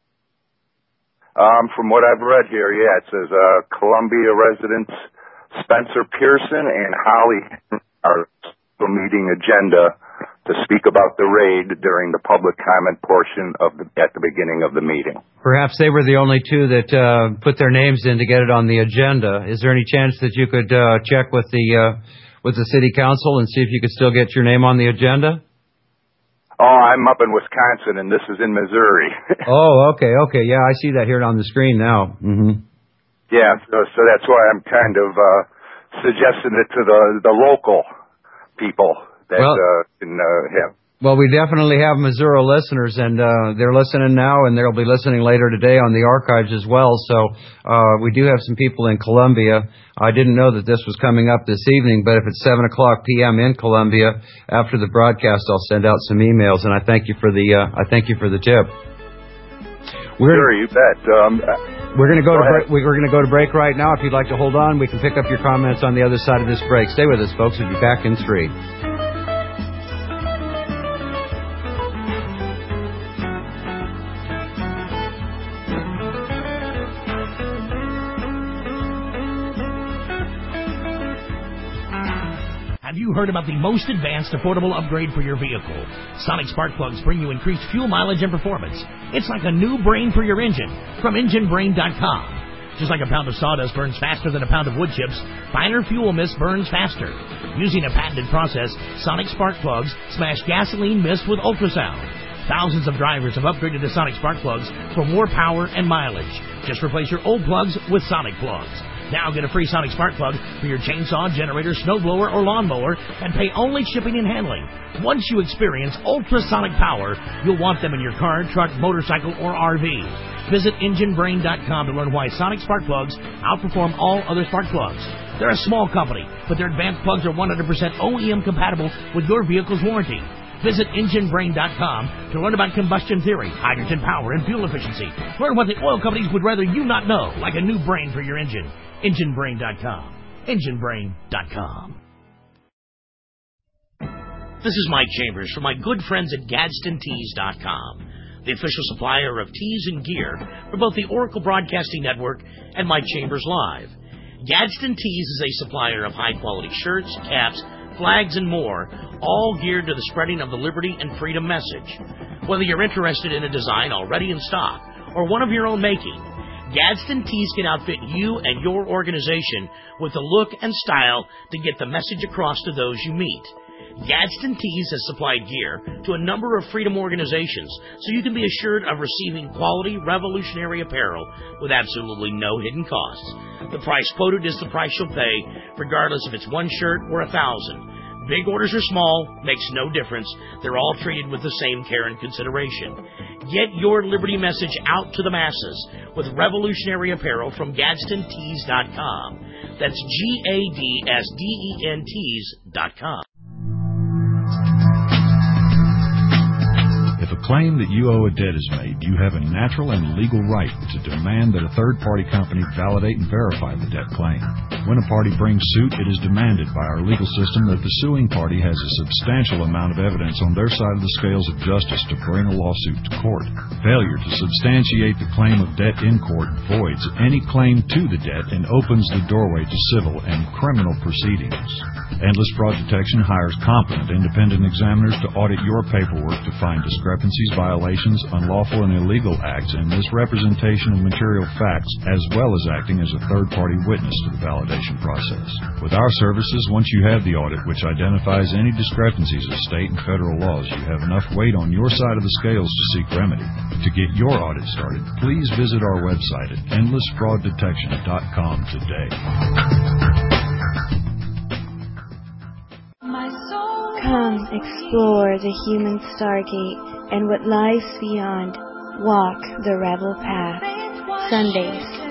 Um, from what I've read here, yeah, it says uh, Columbia residents Spencer Pearson and Holly are the meeting agenda to speak about the raid during the public comment portion of the, at the beginning of the meeting. Perhaps they were the only two that uh, put their names in to get it on the agenda. Is there any chance that you could uh, check with the uh, with the city council and see if you could still get your name on the agenda? Oh, I'm up in Wisconsin, and this is in Missouri. Oh, okay, okay. Yeah, I see that here on the screen now. Mm-hmm. Yeah, so, so that's why I'm kind of uh, suggesting it to the, the local people that well, uh, can uh, have. Well, we definitely have Missouri listeners, and uh, they're listening now, and they'll be listening later today on the archives as well. So uh, we do have some people in Columbia. I didn't know that this was coming up this evening, but if it's seven o'clock p.m. in Columbia, after the broadcast, I'll send out some emails, and I thank you for the uh, I thank you for the tip. We're, sure, you bet. Um, we're going to go, go to break, we're going to go to break right now. If you'd like to hold on, we can pick up your comments on the other side of this break. Stay with us, folks. We'll be back in three. Have you heard about the most advanced affordable upgrade for your vehicle? Sonic Spark Plugs bring you increased fuel mileage and performance. It's like a new brain for your engine from engine brain dot com. Just like a pound of sawdust burns faster than a pound of wood chips, finer fuel mist burns faster. Using a patented process, Sonic Spark Plugs smash gasoline mist with ultrasound. Thousands of drivers have upgraded to Sonic Spark Plugs for more power and mileage. Just replace your old plugs with Sonic Plugs. Now get a free Sonic Spark Plug for your chainsaw, generator, snowblower, or lawnmower, and pay only shipping and handling. Once you experience ultrasonic power, you'll want them in your car, truck, motorcycle, or R V. Visit engine brain dot com to learn why Sonic Spark Plugs outperform all other spark plugs. They're a small company, but their advanced plugs are one hundred percent O E M compatible with your vehicle's warranty. Visit engine brain dot com to learn about combustion theory, hydrogen power, and fuel efficiency. Learn what the oil companies would rather you not know, like a new brain for your engine. engine brain dot com. engine brain dot com. This is Mike Chambers from my good friends at Gadsden Tees dot com, the official supplier of tees and gear for both the Oracle Broadcasting Network and Mike Chambers Live. Gadsden Tees is a supplier of high-quality shirts, caps, flags, and more, all geared to the spreading of the liberty and freedom message. Whether you're interested in a design already in stock or one of your own making, Gadsden Tees can outfit you and your organization with the look and style to get the message across to those you meet. Gadsden Tees has supplied gear to a number of freedom organizations, so you can be assured of receiving quality, revolutionary apparel with absolutely no hidden costs. The price quoted is the price you'll pay, regardless if it's one shirt or a thousand. Big orders or small, makes no difference. They're all treated with the same care and consideration. Get your liberty message out to the masses with revolutionary apparel from Gadsden Tees dot com. That's G A D S D E N Tees dot com. If a claim that you owe a debt is made, you have a natural and legal right to demand that a third-party company validate and verify the debt claim. When a party brings suit, it is demanded by our legal system that the suing party has a substantial amount of evidence on their side of the scales of justice to bring a lawsuit to court. Failure to substantiate the claim of debt in court voids any claim to the debt and opens the doorway to civil and criminal proceedings. Endless Fraud Detection hires competent independent examiners to audit your paperwork to find discrepancies, violations, unlawful and illegal acts, and misrepresentation of material facts, as well as acting as a third-party witness to the validation process. With our services, once you have the audit, which identifies any discrepancies of state and federal laws, you have enough weight on your side of the scales to seek remedy. To get your audit started, please visit our website at endless fraud detection dot com today. Come explore the human stargate and what lies beyond. Walk the rebel path. Sundays.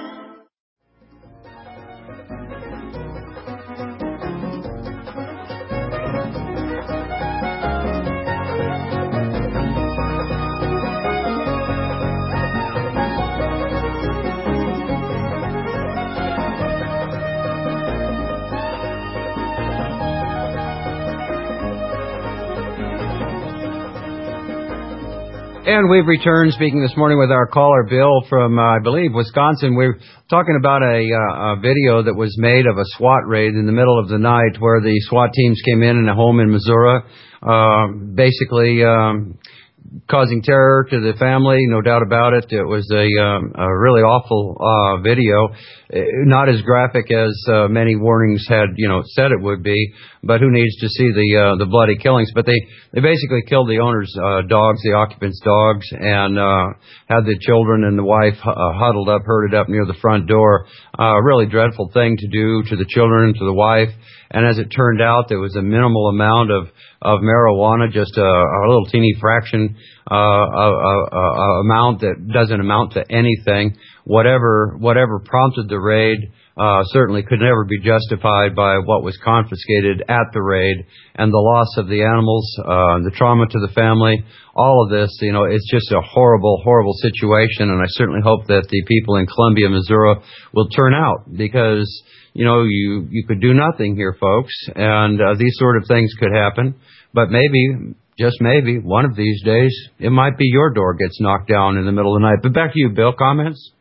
And we've returned, speaking this morning with our caller, Bill, from, uh, I believe, Wisconsin. We're talking about a, uh, a video that was made of a SWAT raid in the middle of the night where the SWAT teams came in in a home in Missouri, uh, basically um, causing terror to the family, no doubt about it. It was a, um, a really awful uh, video, not as graphic as uh, many warnings had, you know, said it would be. But who needs to see the uh, the bloody killings? But they, they basically killed the owner's uh, dogs, the occupants' dogs, and uh, had the children and the wife uh, huddled up, herded up near the front door. Uh, a really dreadful thing to do to the children, to the wife. And as it turned out, there was a minimal amount of, of marijuana, just a, a little teeny fraction uh, a, a, a amount that doesn't amount to anything. Whatever whatever prompted the raid uh, certainly could never be justified by what was confiscated at the raid, and the loss of the animals, uh, the trauma to the family, all of this, you know, it's just a horrible, horrible situation, and I certainly hope that the people in Columbia, Missouri will turn out, because, you know, you, you could do nothing here, folks, and uh, these sort of things could happen, but maybe, just maybe, one of these days, it might be your door gets knocked down in the middle of the night. But back to you, Bill, comments?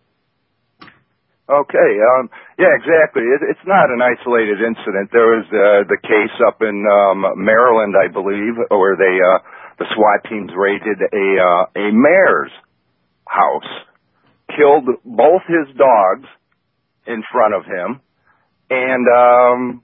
Okay, um, yeah, exactly. It, it's not an isolated incident. There was uh, the case up in um, Maryland, I believe, where they uh, the SWAT teams raided a uh, a mayor's house, killed both his dogs in front of him, and um,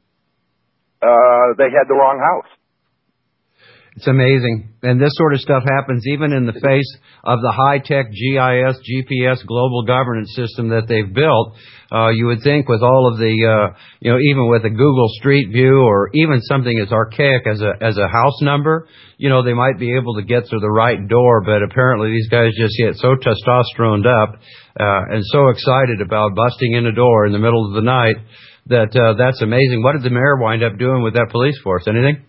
uh, they had the wrong house. It's amazing. And this sort of stuff happens even in the face of the high-tech G I S, G P S global governance system that they've built. Uh, you would think with all of the, uh, you know, even with a Google Street View or even something as archaic as a as a house number, you know, they might be able to get through the right door. But apparently these guys just get so testosteroned up uh, and so excited about busting in a door in the middle of the night that uh, that's amazing. What did the mayor wind up doing with that police force? Anything?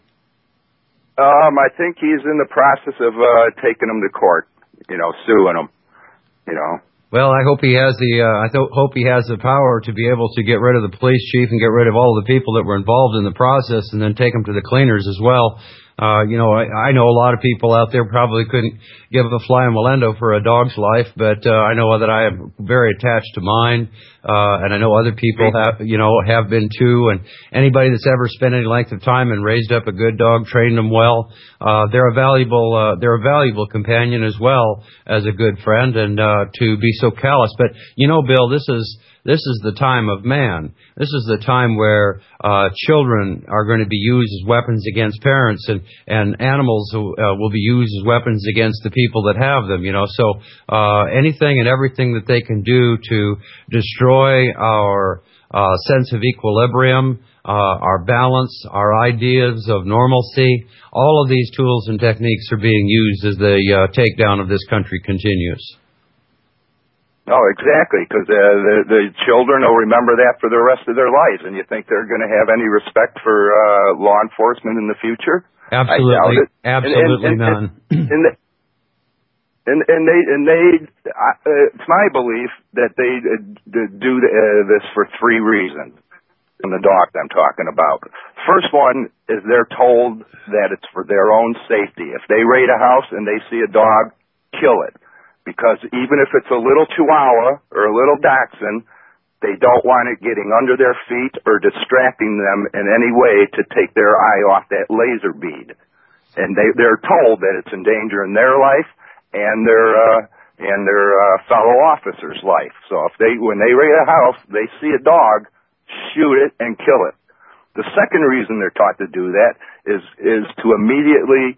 Um, I think he's in the process of uh, taking them to court, you know, suing them, you know. Well, I hope he has the uh, I th- hope he has the power to be able to get rid of the police chief and get rid of all the people that were involved in the process, and then take them to the cleaners as well. Uh, you know, I, I know a lot of people out there probably couldn't give a flying Walendo for a dog's life, but uh, I know that I am very attached to mine, uh, and I know other people have, you know, have been too. And anybody that's ever spent any length of time and raised up a good dog, trained them well, uh, they're a valuable, uh, they're a valuable companion as well as a good friend. And uh, to be so callous, but you know, Bill, this is. This is the time of man. This is the time where uh, children are going to be used as weapons against parents, and, and animals uh, will be used as weapons against the people that have them, you know. So uh, anything and everything that they can do to destroy our uh, sense of equilibrium, uh, our balance, our ideas of normalcy, all of these tools and techniques are being used as the uh, takedown of this country continues. No, exactly, because uh, the, the children will remember that for the rest of their lives, and you think they're going to have any respect for uh, law enforcement in the future? Absolutely, absolutely and, and, none. And, and, and, and they, and they, uh, it's my belief that they uh, do uh, this for three reasons. In the dog I'm talking about. First one is they're told that it's for their own safety. If they raid a house and they see a dog, kill it. Because even if it's a little chihuahua or a little dachshund, they don't want it getting under their feet or distracting them in any way to take their eye off that laser bead. And they, they're told that it's endangering their life and their, uh, and their, uh, fellow officer's life. So if they, when they raid a house, they see a dog, shoot it and kill it. The second reason they're taught to do that is, is to immediately,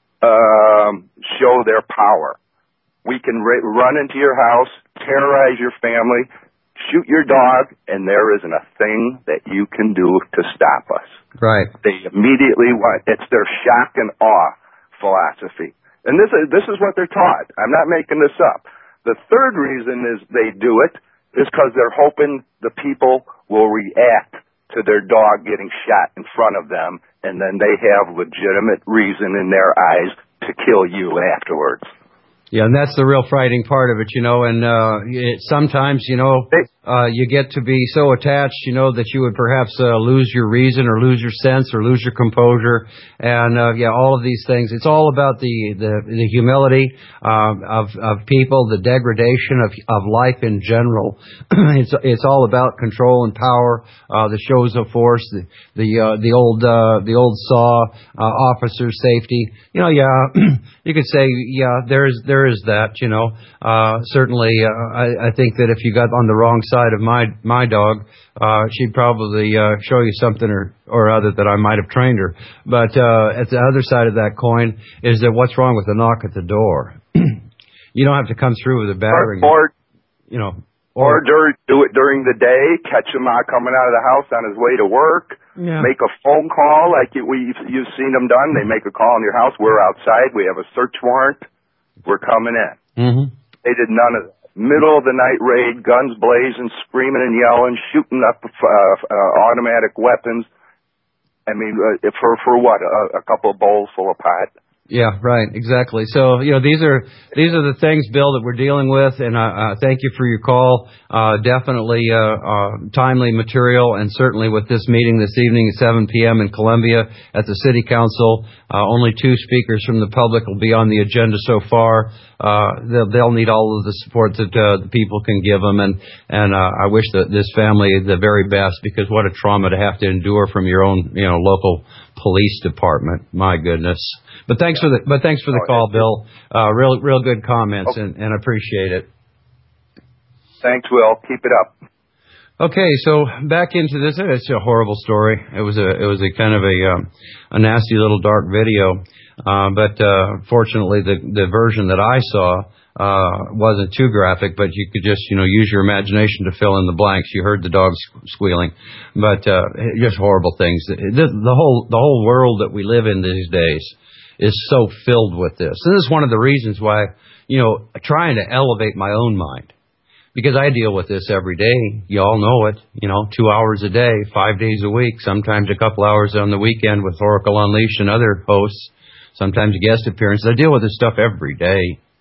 um, show their power. We can ra- run into your house, terrorize your family, shoot your dog, and there isn't a thing that you can do to stop us. Right. They immediately want, it's their shock and awe philosophy. And this is, this is what they're taught. I'm not making this up. The third reason is they do it is because they're hoping the people will react to their dog getting shot in front of them, and then they have legitimate reason in their eyes to kill you afterwards. Yeah, and that's the real frightening part of it, you know, and uh, it, sometimes, you know, uh, you get to be so attached, you know, that you would perhaps uh, lose your reason or lose your sense or lose your composure. And, uh, yeah, all of these things. It's all about the, the, the humility uh, of, of people, the degradation of, of life in general. it's it's all about control and power, uh, the shows of force, the the, uh, the old uh, the old saw, uh, officer safety. You know, yeah, you could say, yeah, there's there is that, you know. Uh, certainly, uh, I, I think that if you got on the wrong side of my my dog, uh, she'd probably uh, show you something or, or other that I might have trained her. But uh, at the other side of that coin is that what's wrong with the knock at the door? You don't have to come through with a battering. Or, or you know, or, or dur- do it during the day. Catch him out coming out of the house on his way to work. Yeah. Make a phone call like you, we you've seen them done. They make a call in your house. We're outside. We have a search warrant. We're coming in. Mm-hmm. They did none of that. Middle of the night raid, guns blazing, screaming and yelling, shooting up uh, uh, automatic weapons. I mean, uh, for for what? A, a couple of bowls full of pot. Yeah, right, exactly. So, you know, these are these are the things, Bill, that we're dealing with, and uh, uh, thank you for your call. Uh, definitely uh, uh, timely material, and certainly with this meeting this evening at seven p.m. in Columbia at the City Council, uh, only two speakers from the public will be on the agenda so far. Uh, they'll, they'll need all of the support that uh, the people can give them, and and uh, I wish that this family the very best, because what a trauma to have to endure from your own, you know, local police department. My goodness. But thanks for the but thanks for the call, Bill. Uh, real real good comments, and, and appreciate it. Thanks, Will. Keep it up. Okay, so back into this. It's a horrible story. It was a it was a kind of a um, a nasty little dark video, uh, but uh, fortunately the the version that I saw uh, wasn't too graphic. But you could just you know use your imagination to fill in the blanks. You heard the dog squealing, but uh, just horrible things. The, the whole the whole world that we live in these days is so filled with this. And this is one of the reasons why, you know, trying to elevate my own mind. Because I deal with this every day. You all know it. You know, two hours a day, five days a week, sometimes a couple hours on the weekend with Oracle Unleashed and other hosts, sometimes guest appearances. I deal with this stuff every day.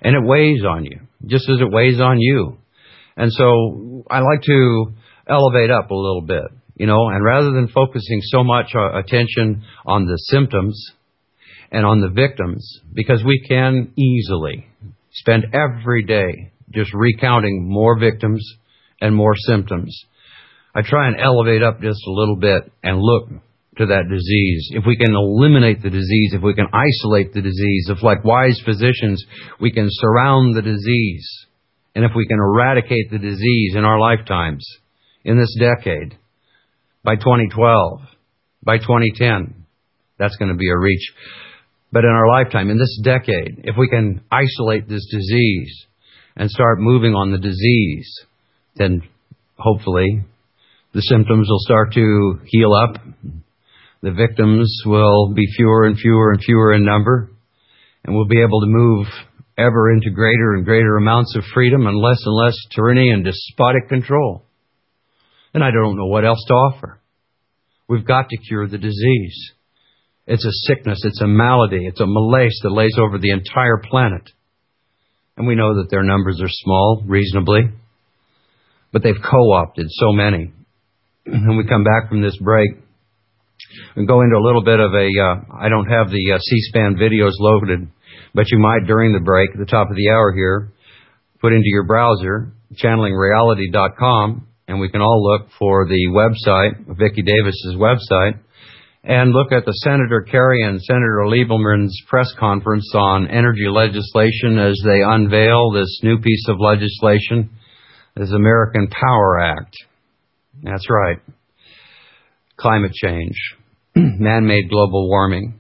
And it weighs on you, just as it weighs on you. And so I like to elevate up a little bit, you know, and rather than focusing so much uh, attention on the symptoms and on the victims, because we can easily spend every day just recounting more victims and more symptoms. I try and elevate up just a little bit and look to that disease. If we can eliminate the disease, if we can isolate the disease, if like wise physicians, we can surround the disease, and if we can eradicate the disease in our lifetimes, in this decade, by twenty twelve, by twenty ten, that's going to be a reach. But in our lifetime, in this decade, if we can isolate this disease and start moving on the disease, then hopefully the symptoms will start to heal up. The victims will be fewer and fewer and fewer in number, and we'll be able to move ever into greater and greater amounts of freedom and less and less tyranny and despotic control. And I don't know what else to offer. We've got to cure the disease. It's a sickness, it's a malady, it's a malaise that lays over the entire planet. And we know that their numbers are small, reasonably, but they've co-opted so many. And we come back from this break and go into a little bit of a, uh, I don't have the uh, C-SPAN videos loaded, but you might during the break at the top of the hour here, put into your browser, channeling reality dot com, and we can all look for the website, Vicki Davis's website, and look at the Senator Kerry and Senator Lieberman's press conference on energy legislation as they unveil this new piece of legislation, this American Power Act. That's right. Climate change, man-made global warming,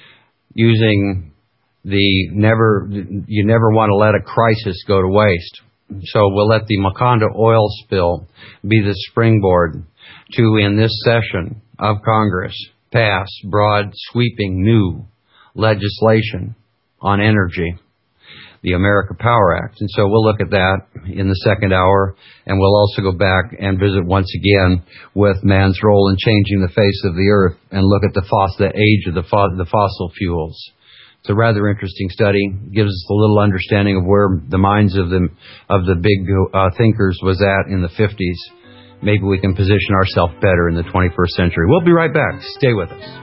using the never, you never want to let a crisis go to waste. So we'll let the Macondo oil spill be the springboard to, in this session of Congress, pass broad, sweeping new legislation on energy, the America Power Act. And so we'll look at that in the second hour, and we'll also go back and visit once again with man's role in changing the face of the earth and look at the, fos- the age of the, fo- the fossil fuels. It's a rather interesting study. Gives us a little understanding of where the minds of the of the big uh, thinkers was at in the fifties. Maybe we can position ourselves better in the twenty-first century. We'll be right back. Stay with us.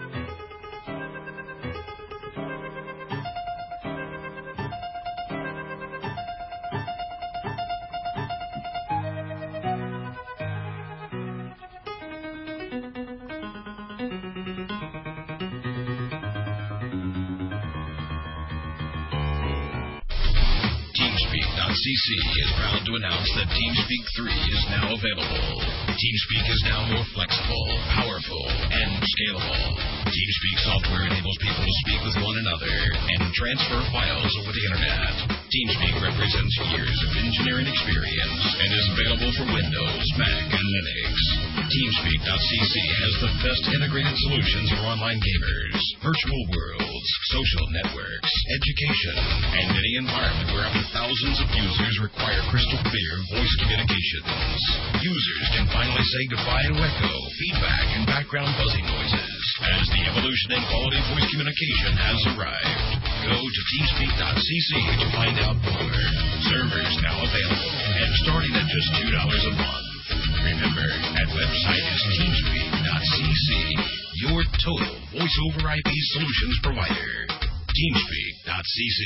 C C is proud to announce that TeamSpeak three is now available. TeamSpeak is now more flexible, powerful, and scalable. TeamSpeak software enables people to speak with one another and transfer files over the Internet. TeamSpeak represents years of engineering experience and is available for Windows, Mac, and Linux. TeamSpeak dot C C has the best integrated solutions for online gamers, virtual worlds, social networks, education, and any environment where up to thousands of users require crystal clear voice communications. Users can finally say goodbye to echo, feedback, and background buzzing noises as the evolution in quality voice communication has arrived. Go to TeamSpeak dot C C to find out more. Servers now available and starting at just two dollars a month. Remember, that website is TeamSpeak dot C C, your total voice over I P solutions provider. TeamSpeak dot C C.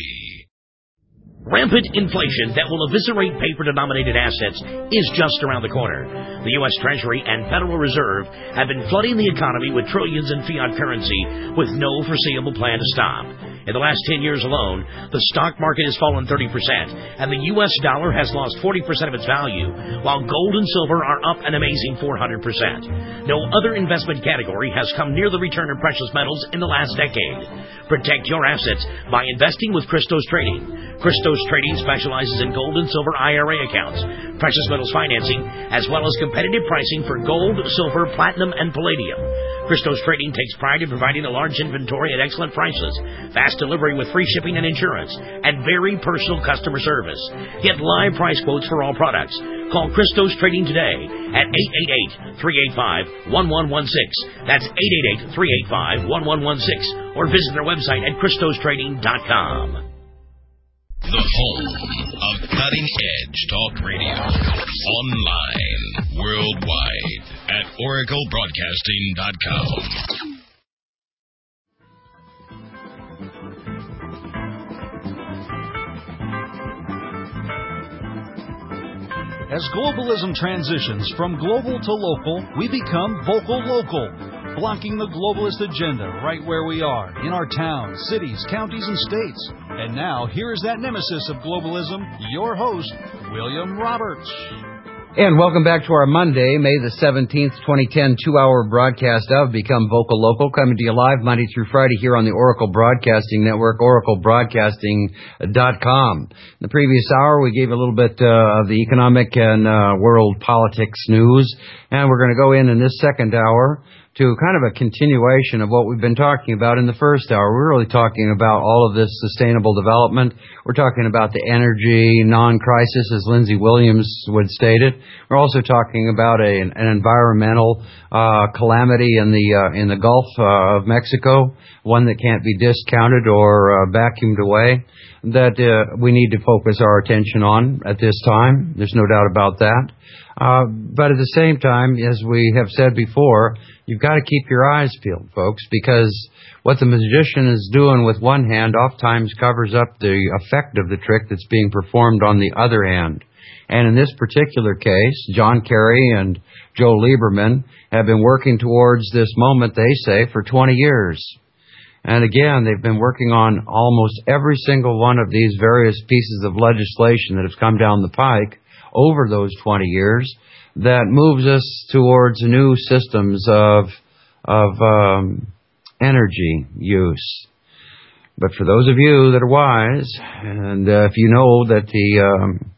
Rampant inflation that will eviscerate paper-denominated assets is just around the corner. The U S Treasury and Federal Reserve have been flooding the economy with trillions in fiat currency with no foreseeable plan to stop. In the last ten years alone, the stock market has fallen thirty percent, and the U S dollar has lost forty percent of its value, while gold and silver are up an amazing four hundred percent. No other investment category has come near the return of precious metals in the last decade. Protect your assets by investing with Christos Trading. Christos Trading specializes in gold and silver I R A accounts, precious metals financing, as well as competitive pricing for gold, silver, platinum, and palladium. Christos Trading takes pride in providing a large inventory at excellent prices, fast delivery with free shipping and insurance, and very personal customer service. Get live price quotes for all products. Call Christos Trading today at eight eight eight, three eight five, one one one six. That's eight eight eight, three eight five, one one one six. Or visit their website at Christos Trading dot com. The home of cutting-edge talk radio. Online, worldwide, at oracle broadcasting dot com. As globalism transitions from global to local, we become vocal local, blocking the globalist agenda right where we are, in our towns, cities, counties, and states. And now, here is that nemesis of globalism, your host, William Roberts. And welcome back to our Monday, May the seventeenth, twenty ten, two-hour broadcast of Become Vocal Local, coming to you live Monday through Friday here on the Oracle Broadcasting Network, oracle broadcasting dot com. In the previous hour, we gave a little bit uh, of the economic and uh, world politics news, and we're going to go in in this second hour to kind of a continuation of what we've been talking about in the first hour. We're really talking about all of this sustainable development. We're talking about the energy non-crisis, as Lindsey Williams would state it. We're also talking about a, an environmental uh, calamity in the uh, in the Gulf uh, of Mexico, one that can't be discounted or uh, vacuumed away, that uh, we need to focus our attention on at this time. There's no doubt about that. Uh, but at the same time, as we have said before, you've got to keep your eyes peeled, folks, because what the magician is doing with one hand oftentimes covers up the effect of the trick that's being performed on the other hand. And in this particular case, John Kerry and Joe Lieberman have been working towards this moment, they say, for twenty years. And again, they've been working on almost every single one of these various pieces of legislation that have come down the pike over those twenty years that moves us towards new systems of of um, energy use. But for those of you that are wise, and uh, if you know that the um,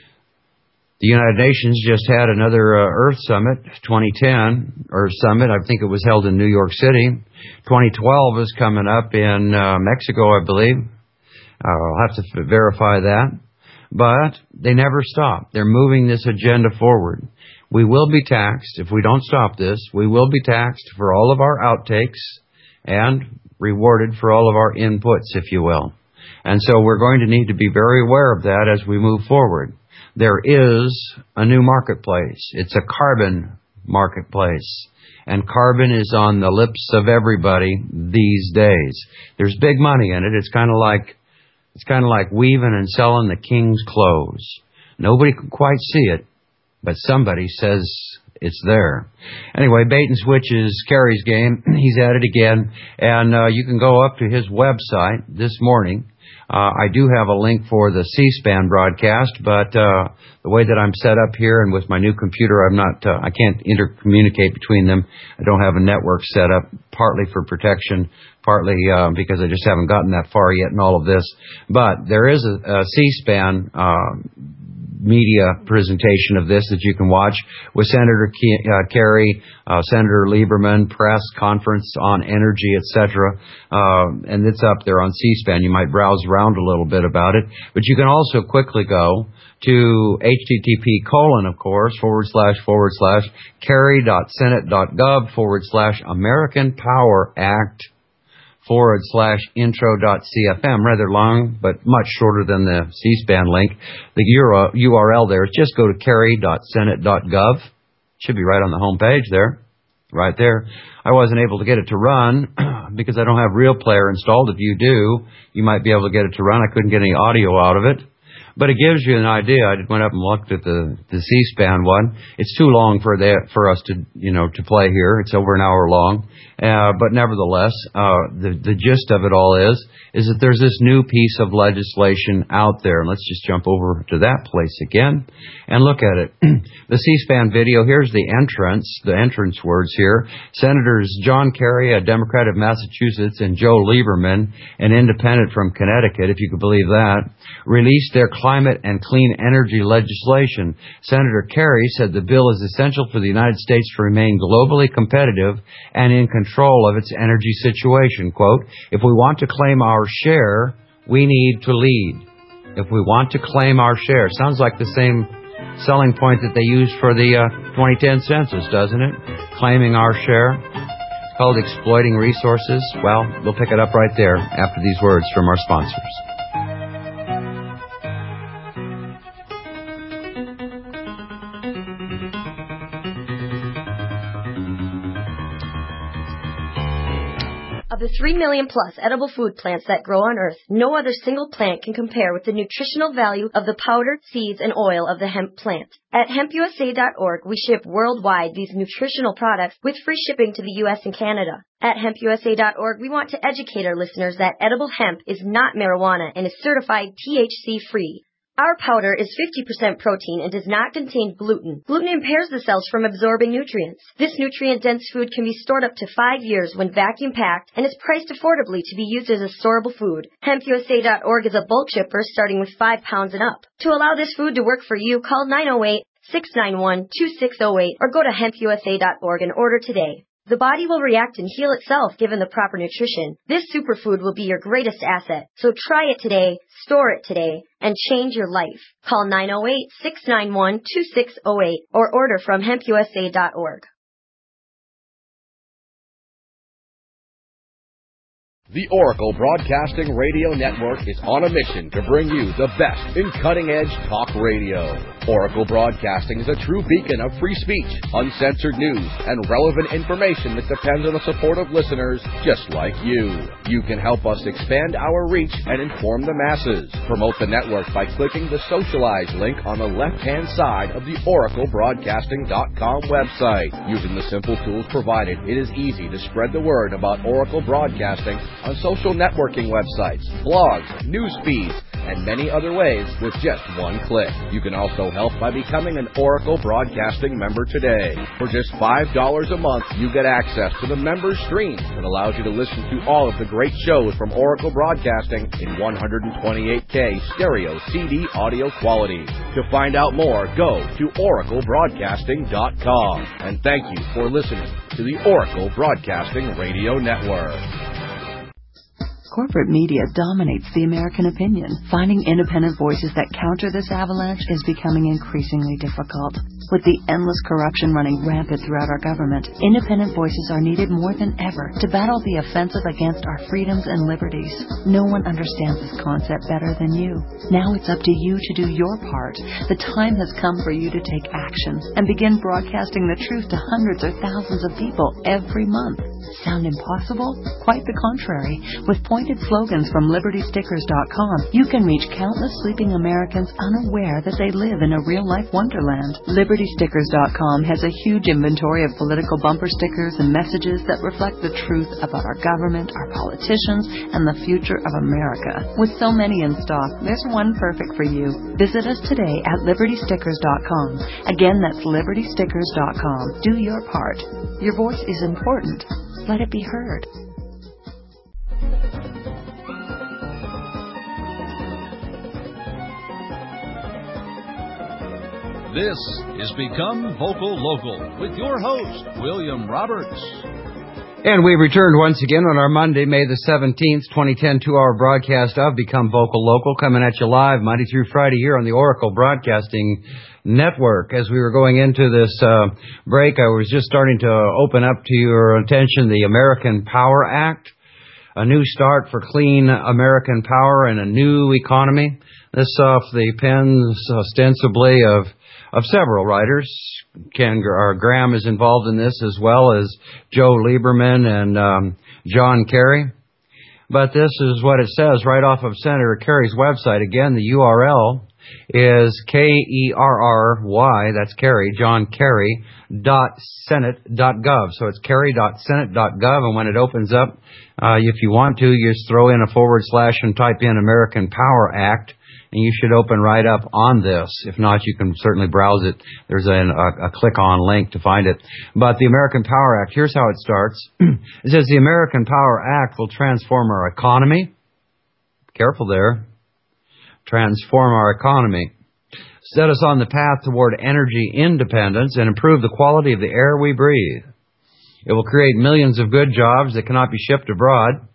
the United Nations just had another uh, Earth Summit, twenty ten Earth Summit, I think it was held in New York City. twenty twelve is coming up in uh, Mexico, I believe. Uh, I'll have to f- verify that. But they never stop. They're moving this agenda forward. We will be taxed, if we don't stop this, we will be taxed for all of our outtakes and rewarded for all of our inputs, if you will. And so we're going to need to be very aware of that as we move forward. There is a new marketplace. It's a carbon marketplace. And carbon is on the lips of everybody these days. There's big money in it. It's kind of like It's kind of like weaving and selling the king's clothes. Nobody can quite see it, but somebody says it's there. Anyway, bait and switch is Kerry's game. He's at it again. And uh, you can go up to his website this morning. Uh, I do have a link for the C-SPAN broadcast, but uh, the way that I'm set up here and with my new computer, I'm not, uh, I can't intercommunicate between them. I don't have a network set up, partly for protection, partly uh, because I just haven't gotten that far yet in all of this. But there is a, a C-SPAN uh, media presentation of this that you can watch with Senator Ke- uh, Kerry, uh, Senator Lieberman, press conference on energy, et cetera. Uh, and it's up there on C-SPAN. You might browse around a little bit about it. But you can also quickly go to http colon, of course, forward slash forward slash kerry.senate.gov forward slash American Power Act forward slash intro.cfm. Rather long, but much shorter than the C-SPAN link. The U R L there is just go to kerry.senate.gov. Should be right on the home page there. Right there. I wasn't able to get it to run because I don't have Real Player installed. If you do, you might be able to get it to run. I couldn't get any audio out of it. But it gives you an idea. I went up and looked at the, the C-SPAN one. It's too long for that, for us to, you know, to play here. It's over an hour long. Uh, but nevertheless, uh, the, the gist of it all is, is that there's this new piece of legislation out there. And let's just jump over to that place again and look at it. The C-SPAN video, here's the entrance, the entrance words here. Senators John Kerry, a Democrat of Massachusetts, and Joe Lieberman, an independent from Connecticut, if you could believe that, released their climate and clean energy legislation. Senator Kerry said the bill is essential for the United States to remain globally competitive and in control of its energy situation. Quote, if we want to claim our share, we need to lead. If we want to claim our share. Sounds like the same selling point that they used for the uh, twenty ten census, doesn't it? Claiming our share. It's called exploiting resources. Well, we'll pick it up right there after these words from our sponsors. three million plus edible food plants that grow on Earth, no other single plant can compare with the nutritional value of the powdered seeds and oil of the hemp plant. At hemp U S A dot org, we ship worldwide these nutritional products with free shipping to the U S and Canada. At hemp U S A dot org, we want to educate our listeners that edible hemp is not marijuana and is certified T H C-free. Our powder is fifty percent protein and does not contain gluten. Gluten impairs the cells from absorbing nutrients. This nutrient-dense food can be stored up to five years when vacuum-packed and is priced affordably to be used as a storable food. hemp U S A dot org is a bulk shipper starting with five pounds and up. To allow this food to work for you, call nine oh eight, six nine one, two six oh eight or go to hemp U S A dot org and order today. The body will react and heal itself given the proper nutrition. This superfood will be your greatest asset. So try it today, store it today, and change your life. Call nine oh eight, six nine one, two six oh eight or order from hemp U S A dot org. The Oracle Broadcasting Radio Network is on a mission to bring you the best in cutting-edge talk radio. Oracle Broadcasting is a true beacon of free speech, uncensored news, and relevant information that depends on the support of listeners just like you. You can help us expand our reach and inform the masses. Promote the network by clicking the Socialize link on the left-hand side of the oracle broadcasting dot com website. Using the simple tools provided, it is easy to spread the word about Oracle Broadcasting on social networking websites, blogs, news feeds, and many other ways with just one click. You can also help by becoming an Oracle Broadcasting member today. For just five dollars a month, you get access to the member stream that allows you to listen to all of the great shows from Oracle Broadcasting in one twenty-eight K stereo C D audio quality. To find out more, go to oracle broadcasting dot com. And thank you for listening to the Oracle Broadcasting Radio Network. Corporate media dominates the American opinion. Finding independent voices that counter this avalanche is becoming increasingly difficult. With the endless corruption running rampant throughout our government, independent voices are needed more than ever to battle the offensive against our freedoms and liberties. No one understands this concept better than you. Now it's up to you to do your part. The time has come for you to take action and begin broadcasting the truth to hundreds or thousands of people every month. Sound impossible? Quite the contrary. With pointed slogans from liberty stickers dot com, you can reach countless sleeping Americans unaware that they live in a real-life wonderland. liberty stickers dot com has a huge inventory of political bumper stickers and messages that reflect the truth about our government, our politicians, and the future of America. With so many in stock, there's one perfect for you. Visit us today at liberty stickers dot com. Again, that's liberty stickers dot com. Do your part. Your voice is important. Let it be heard. This is Become Vocal Local with your host, William Roberts. And we returned once again on our Monday, May the seventeenth, twenty ten, two-hour broadcast of Become Vocal Local, coming at you live Monday through Friday here on the Oracle Broadcasting Network. As we were going into this uh, break, I was just starting to open up to your attention the American Power Act, a new start for clean American power and a new economy. This off the pens, ostensibly, of of several writers. Ken or Graham is involved in this, as well as Joe Lieberman and um, John Kerry. But this is what it says right off of Senator Kerry's website. Again, the U R L is K E R R Y, that's Kerry, John Kerry, dot senate dot gov. So it's kerry dot senate dot gov, and when it opens up, uh, if you want to, you just throw in a forward slash and type in American Power Act, and you should open right up on this. If not, you can certainly browse it. There's a, a, a click-on link to find it. But the American Power Act, here's how it starts. It says the American Power Act will transform our economy. Careful there. Transform our economy. Set us on the path toward energy independence and improve the quality of the air we breathe. It will create millions of good jobs that cannot be shipped abroad.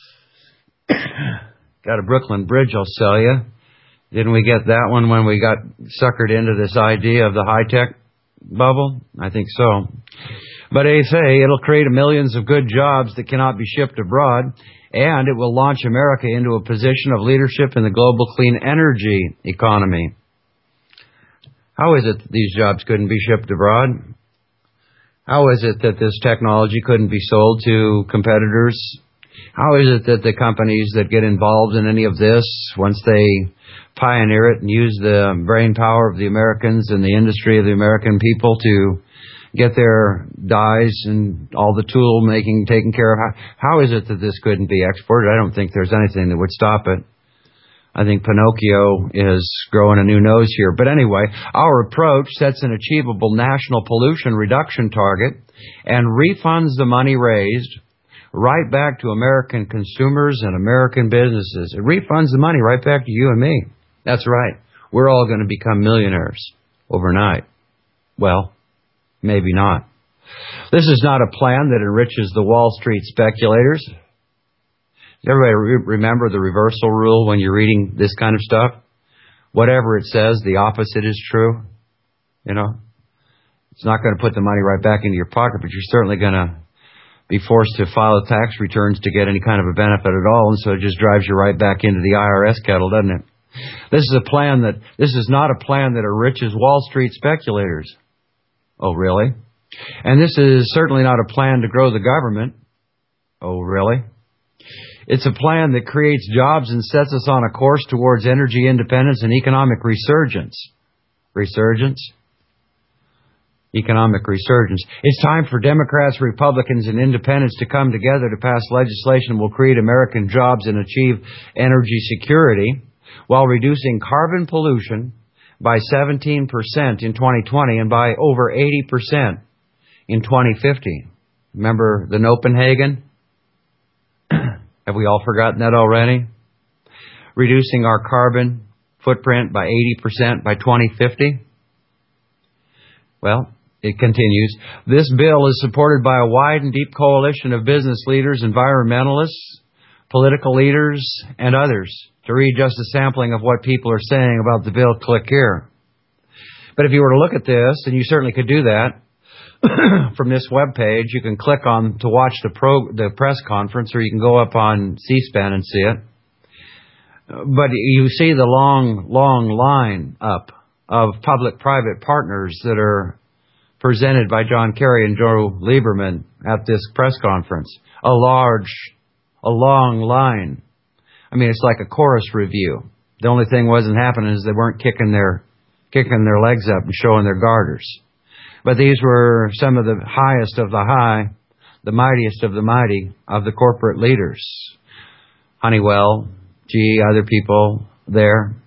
Got a Brooklyn Bridge, I'll sell you. Didn't we get that one when we got suckered into this idea of the high-tech bubble? I think so. But they say it'll create millions of good jobs that cannot be shipped abroad, and it will launch America into a position of leadership in the global clean energy economy. How is it that these jobs couldn't be shipped abroad? How is it that this technology couldn't be sold to competitors How is it that the companies that get involved in any of this, once they pioneer it and use the brain power of the Americans and the industry of the American people to get their dyes and all the tool making taken care of, how, how is it that this couldn't be exported? I don't think there's anything that would stop it. I think Pinocchio is growing a new nose here. But anyway, our approach sets an achievable national pollution reduction target and refunds the money raised right back to American consumers and American businesses. It refunds the money right back to you and me. That's right. We're all going to become millionaires overnight. Well, maybe not. This is not a plan that enriches the Wall Street speculators. Does everybody re- remember the reversal rule when you're reading this kind of stuff? Whatever it says, the opposite is true. You know, it's not going to put the money right back into your pocket, but you're certainly going to be forced to file tax returns to get any kind of a benefit at all, and so it just drives you right back into the I R S kettle, doesn't it? This is a plan that, this is not a plan that enriches Wall Street speculators. Oh, really? And this is certainly not a plan to grow the government. Oh, really? It's a plan that creates jobs and sets us on a course towards energy independence and economic resurgence. Resurgence? Economic resurgence. It's time for Democrats, Republicans, and Independents to come together to pass legislation that will create American jobs and achieve energy security while reducing carbon pollution by seventeen percent in twenty twenty and by over eighty percent in twenty fifty. Remember the Copenhagen? Have we all forgotten that already? Reducing our carbon footprint by eighty percent by twenty fifty. Well, it continues. This bill is supported by a wide and deep coalition of business leaders, environmentalists, political leaders, and others. To read just a sampling of what people are saying about the bill, click here. But if you were to look at this, and you certainly could do that, from this webpage, you can click on to watch the pro, the press conference, or you can go up on C-SPAN and see it. But you see the long, long line up of public-private partners that are presented by John Kerry and Joe Lieberman at this press conference. A large, a long line. I mean, it's like a chorus review. The only thing wasn't happening is they weren't kicking their, kicking their legs up and showing their garters. But these were some of the highest of the high, the mightiest of the mighty of the corporate leaders. Honeywell, G E, other people there.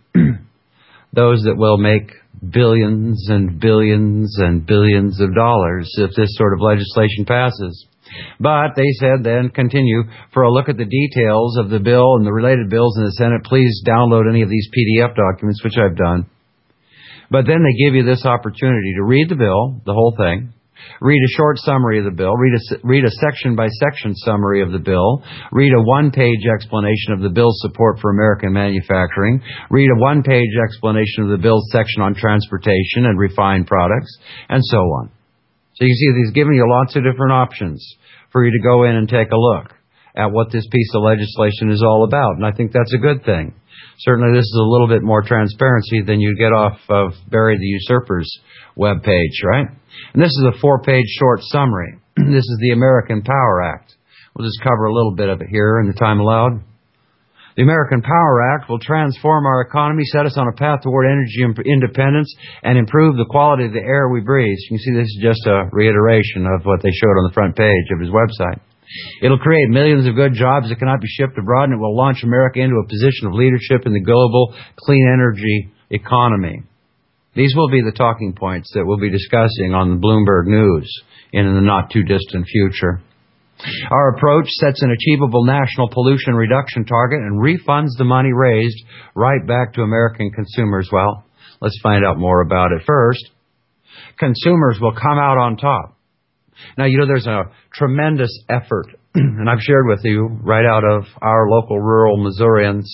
Those that will make billions and billions and billions of dollars if this sort of legislation passes. But they said then, continue, for a look at the details of the bill and the related bills in the Senate, please download any of these P D F documents, which I've done. But then they give you this opportunity to read the bill, the whole thing, read a short summary of the bill, read a, read a section-by-section summary of the bill, read a one-page explanation of the bill's support for American manufacturing, read a one-page explanation of the bill's section on transportation and refined products, and so on. So you see, he's giving you lots of different options for you to go in and take a look at what this piece of legislation is all about, and I think that's a good thing. Certainly this is a little bit more transparency than you get off of Barry the Usurper's webpage, right? And this is a four-page short summary. This is the American Power Act. We'll just cover a little bit of it here in the time allowed. The American Power Act will transform our economy, set us on a path toward energy independence, and improve the quality of the air we breathe. You can see this is just a reiteration of what they showed on the front page of his website. It'll create millions of good jobs that cannot be shipped abroad, and it will launch America into a position of leadership in the global clean energy economy. These will be the talking points that we'll be discussing on the Bloomberg News in the not-too-distant future. Our approach sets an achievable national pollution reduction target and refunds the money raised right back to American consumers. Well, let's find out more about it. First, consumers will come out on top. Now, you know, there's a tremendous effort, and I've shared with you right out of our local rural Missourians,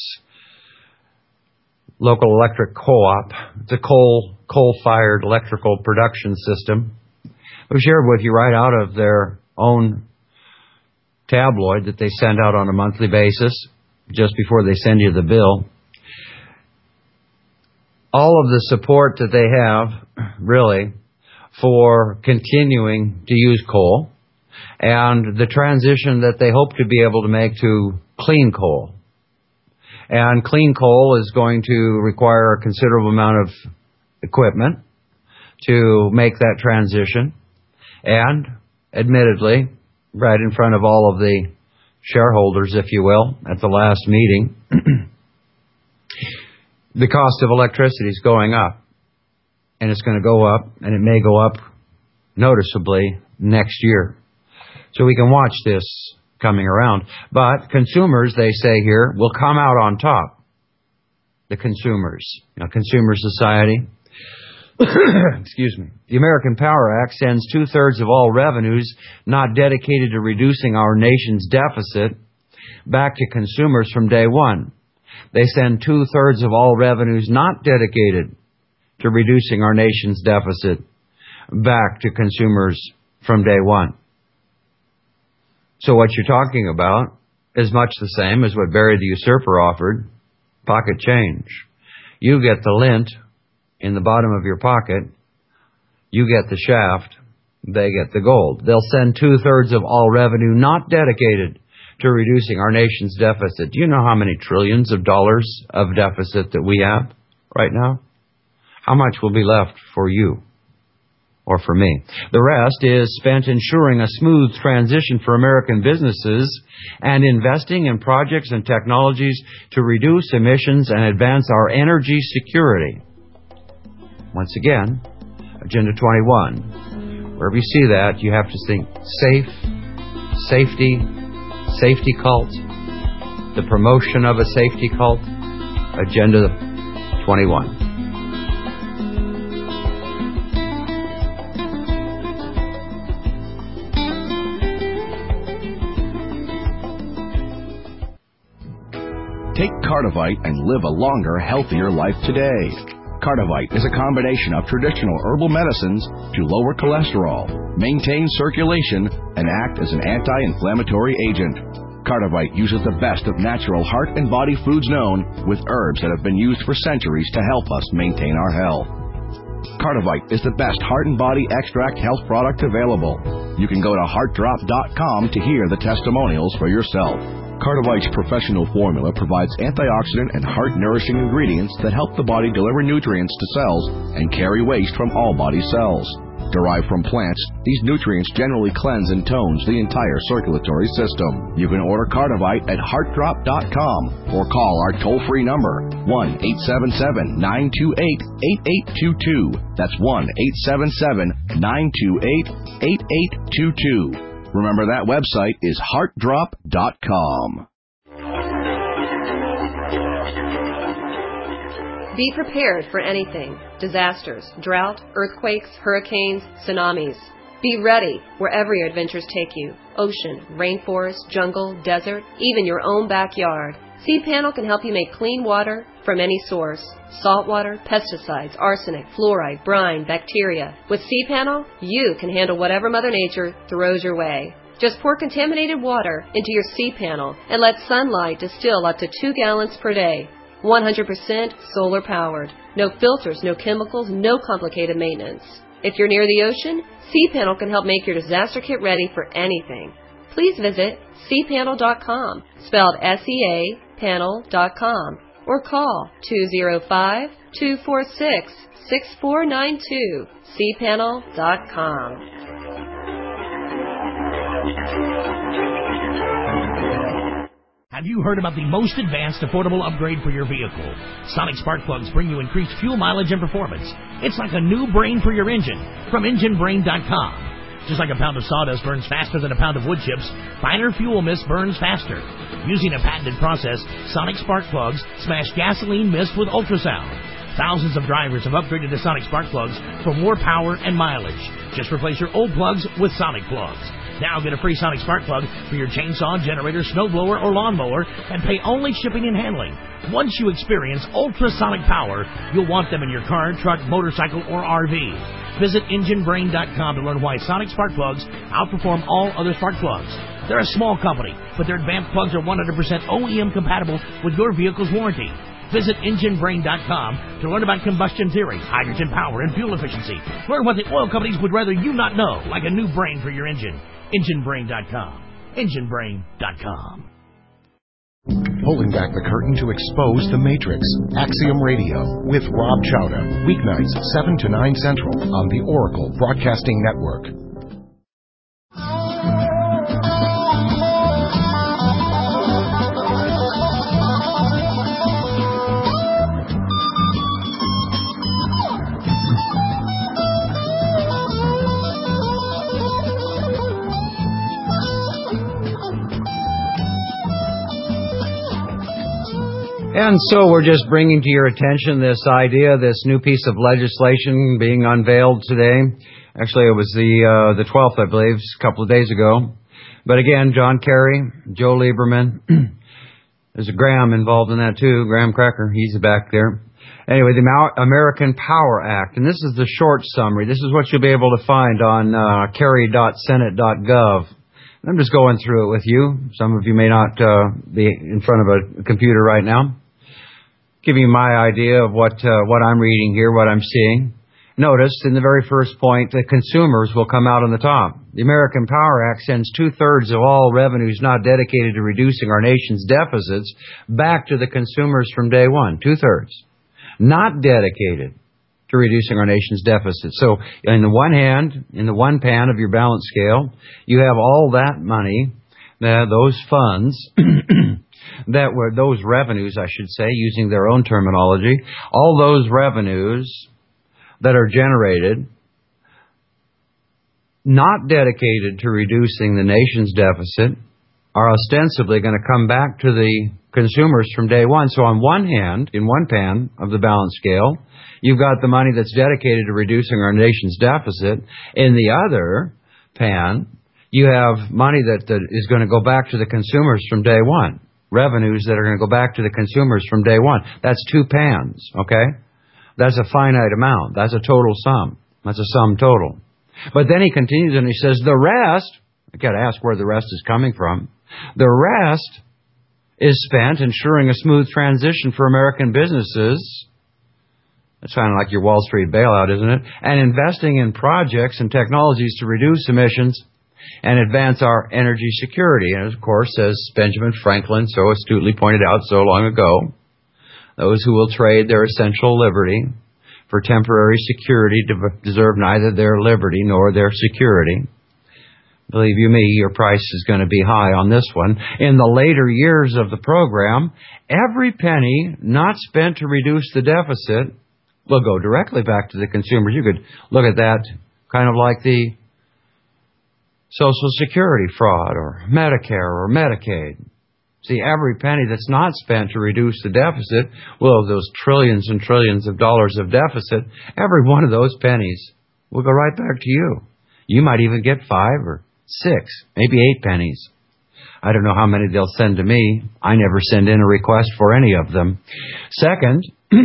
local electric co-op. It's a coal, coal-fired electrical production system. We've shared with you right out of their own tabloid that they send out on a monthly basis, just before they send you the bill. All of the support that they have, really, for continuing to use coal. and the transition that they hope to be able to make to clean coal. And clean coal is going to require a considerable amount of equipment to make that transition. And, admittedly, right in front of all of the shareholders, if you will, at the last meeting, the cost of electricity is going up. And it's going to go up, and it may go up noticeably next year. So we can watch this coming around. But consumers, they say here, will come out on top. The consumers. You know, consumer society. Excuse me. The American Power Act sends two-thirds of all revenues not dedicated to reducing our nation's deficit back to consumers from day one. They send two-thirds of all revenues not dedicated to reducing our nation's deficit back to consumers from day one. So what you're talking about is much the same as what Barry the Usurper offered, pocket change. You get the lint in the bottom of your pocket, you get the shaft, they get the gold. They'll send two-thirds of all revenue not dedicated to reducing our nation's deficit. Do you know how many trillions of dollars of deficit that we have right now? How much will be left for you or for me? The rest is spent ensuring a smooth transition for American businesses and investing in projects and technologies to reduce emissions and advance our energy security. Once again, Agenda twenty-one. Wherever you see that, you have to think safe, safety, safety cult, the promotion of a safety cult. Agenda twenty-one. Take Cardivite and live a longer, healthier life today. Cardivite is a combination of traditional herbal medicines to lower cholesterol, maintain circulation, and act as an anti-inflammatory agent. Cardivite uses the best of natural heart and body foods known, with herbs that have been used for centuries to help us maintain our health. Cardivite is the best heart and body extract health product available. You can go to heart drop dot com to hear the testimonials for yourself. Cardivite's professional formula provides antioxidant and heart-nourishing ingredients that help the body deliver nutrients to cells and carry waste from all body cells. Derived from plants, these nutrients generally cleanse and tones the entire circulatory system. You can order Cardivite at heart drop dot com or call our toll-free number, one eight seven seven, nine two eight, eight eight two two. That's one eight seven seven, nine two eight, eight eight two two. Remember, that website is heart drop dot com. Be prepared for anything. Disasters, drought, earthquakes, hurricanes, tsunamis. Be ready wherever your adventures take you. Ocean, rainforest, jungle, desert, even your own backyard. C-Panel can help you make clean water from any source. Salt water, pesticides, arsenic, fluoride, brine, bacteria. With C-Panel, you can handle whatever Mother Nature throws your way. Just pour contaminated water into your C-Panel and let sunlight distill up to two gallons per day. one hundred percent solar powered. No filters, no chemicals, no complicated maintenance. If you're near the ocean, C-Panel can help make your disaster kit ready for anything. Please visit C panel dot com, spelled S E A panel dot com, or call two oh five, two four six, six four nine two, C panel dot com. Have you heard about the most advanced affordable upgrade for your vehicle? Sonic Spark Plugs bring you increased fuel mileage and performance. It's like a new brain for your engine from engine brain dot com. Just like a pound of sawdust burns faster than a pound of wood chips, finer fuel mist burns faster. Using a patented process, Sonic Spark Plugs smash gasoline mist with ultrasound. Thousands of drivers have upgraded to Sonic Spark Plugs for more power and mileage. Just replace your old plugs with Sonic Plugs. Now get a free Sonic Spark Plug for your chainsaw, generator, snowblower, or lawnmower, and pay only shipping and handling. Once you experience ultrasonic power, you'll want them in your car, truck, motorcycle, or R V. Visit engine brain dot com to learn why Sonic Spark Plugs outperform all other spark plugs. They're a small company, but their advanced plugs are one hundred percent O E M compatible with your vehicle's warranty. Visit engine brain dot com to learn about combustion theory, hydrogen power, and fuel efficiency. Learn what the oil companies would rather you not know, like a new brain for your engine. engine brain dot com. engine brain dot com. Pulling back the curtain to expose the Matrix. Axiom Radio with Rob Chowda. Weeknights, seven to nine Central on the Oracle Broadcasting Network. And so we're just bringing to your attention this idea, this new piece of legislation being unveiled today. Actually, it was the uh, the twelfth, I believe, a couple of days ago. But again, John Kerry, Joe Lieberman, there's a Graham involved in that too, Graham Cracker, he's back there. Anyway, the American Power Act, and this is the short summary. This is what you'll be able to find on uh, kerry dot senate dot gov. I'm just going through it with you. Some of you may not uh, be in front of a computer right now. Giving you my idea of what uh, what I'm reading here, what I'm seeing. Notice in the very first point that consumers will come out on the top. The American Power Act sends two-thirds of all revenues not dedicated to reducing our nation's deficits back to the consumers from day one. Two-thirds. Not dedicated to reducing our nation's deficits. So in the one hand, in the one pan of your balance scale, you have all that money, uh, those funds, that were those revenues, I should say, using their own terminology, all those revenues that are generated, not dedicated to reducing the nation's deficit, are ostensibly going to come back to the consumers from day one. So on one hand, in one pan of the balance scale, you've got the money that's dedicated to reducing our nation's deficit. In the other pan, you have money that, that is going to go back to the consumers from day one. Revenues that are going to go back to the consumers from day one. That's two pans, okay? That's a finite amount. That's a total sum. That's a sum total. But then he continues and he says, the rest, I've got to ask where the rest is coming from. The rest is spent ensuring a smooth transition for American businesses. That's kind of like your Wall Street bailout, isn't it? And investing in projects and technologies to reduce emissions and advance our energy security. And of course, as Benjamin Franklin so astutely pointed out so long ago, those who will trade their essential liberty for temporary security deserve neither their liberty nor their security. Believe you me, your price is going to be high on this one. In the later years of the program, every penny not spent to reduce the deficit will go directly back to the consumers. You could look at that kind of like the Social Security fraud or Medicare or Medicaid. See, every penny that's not spent to reduce the deficit, well, those trillions and trillions of dollars of deficit, every one of those pennies will go right back to you. You might even get five or six, maybe eight pennies. I don't know how many they'll send to me. I never send in a request for any of them. Second,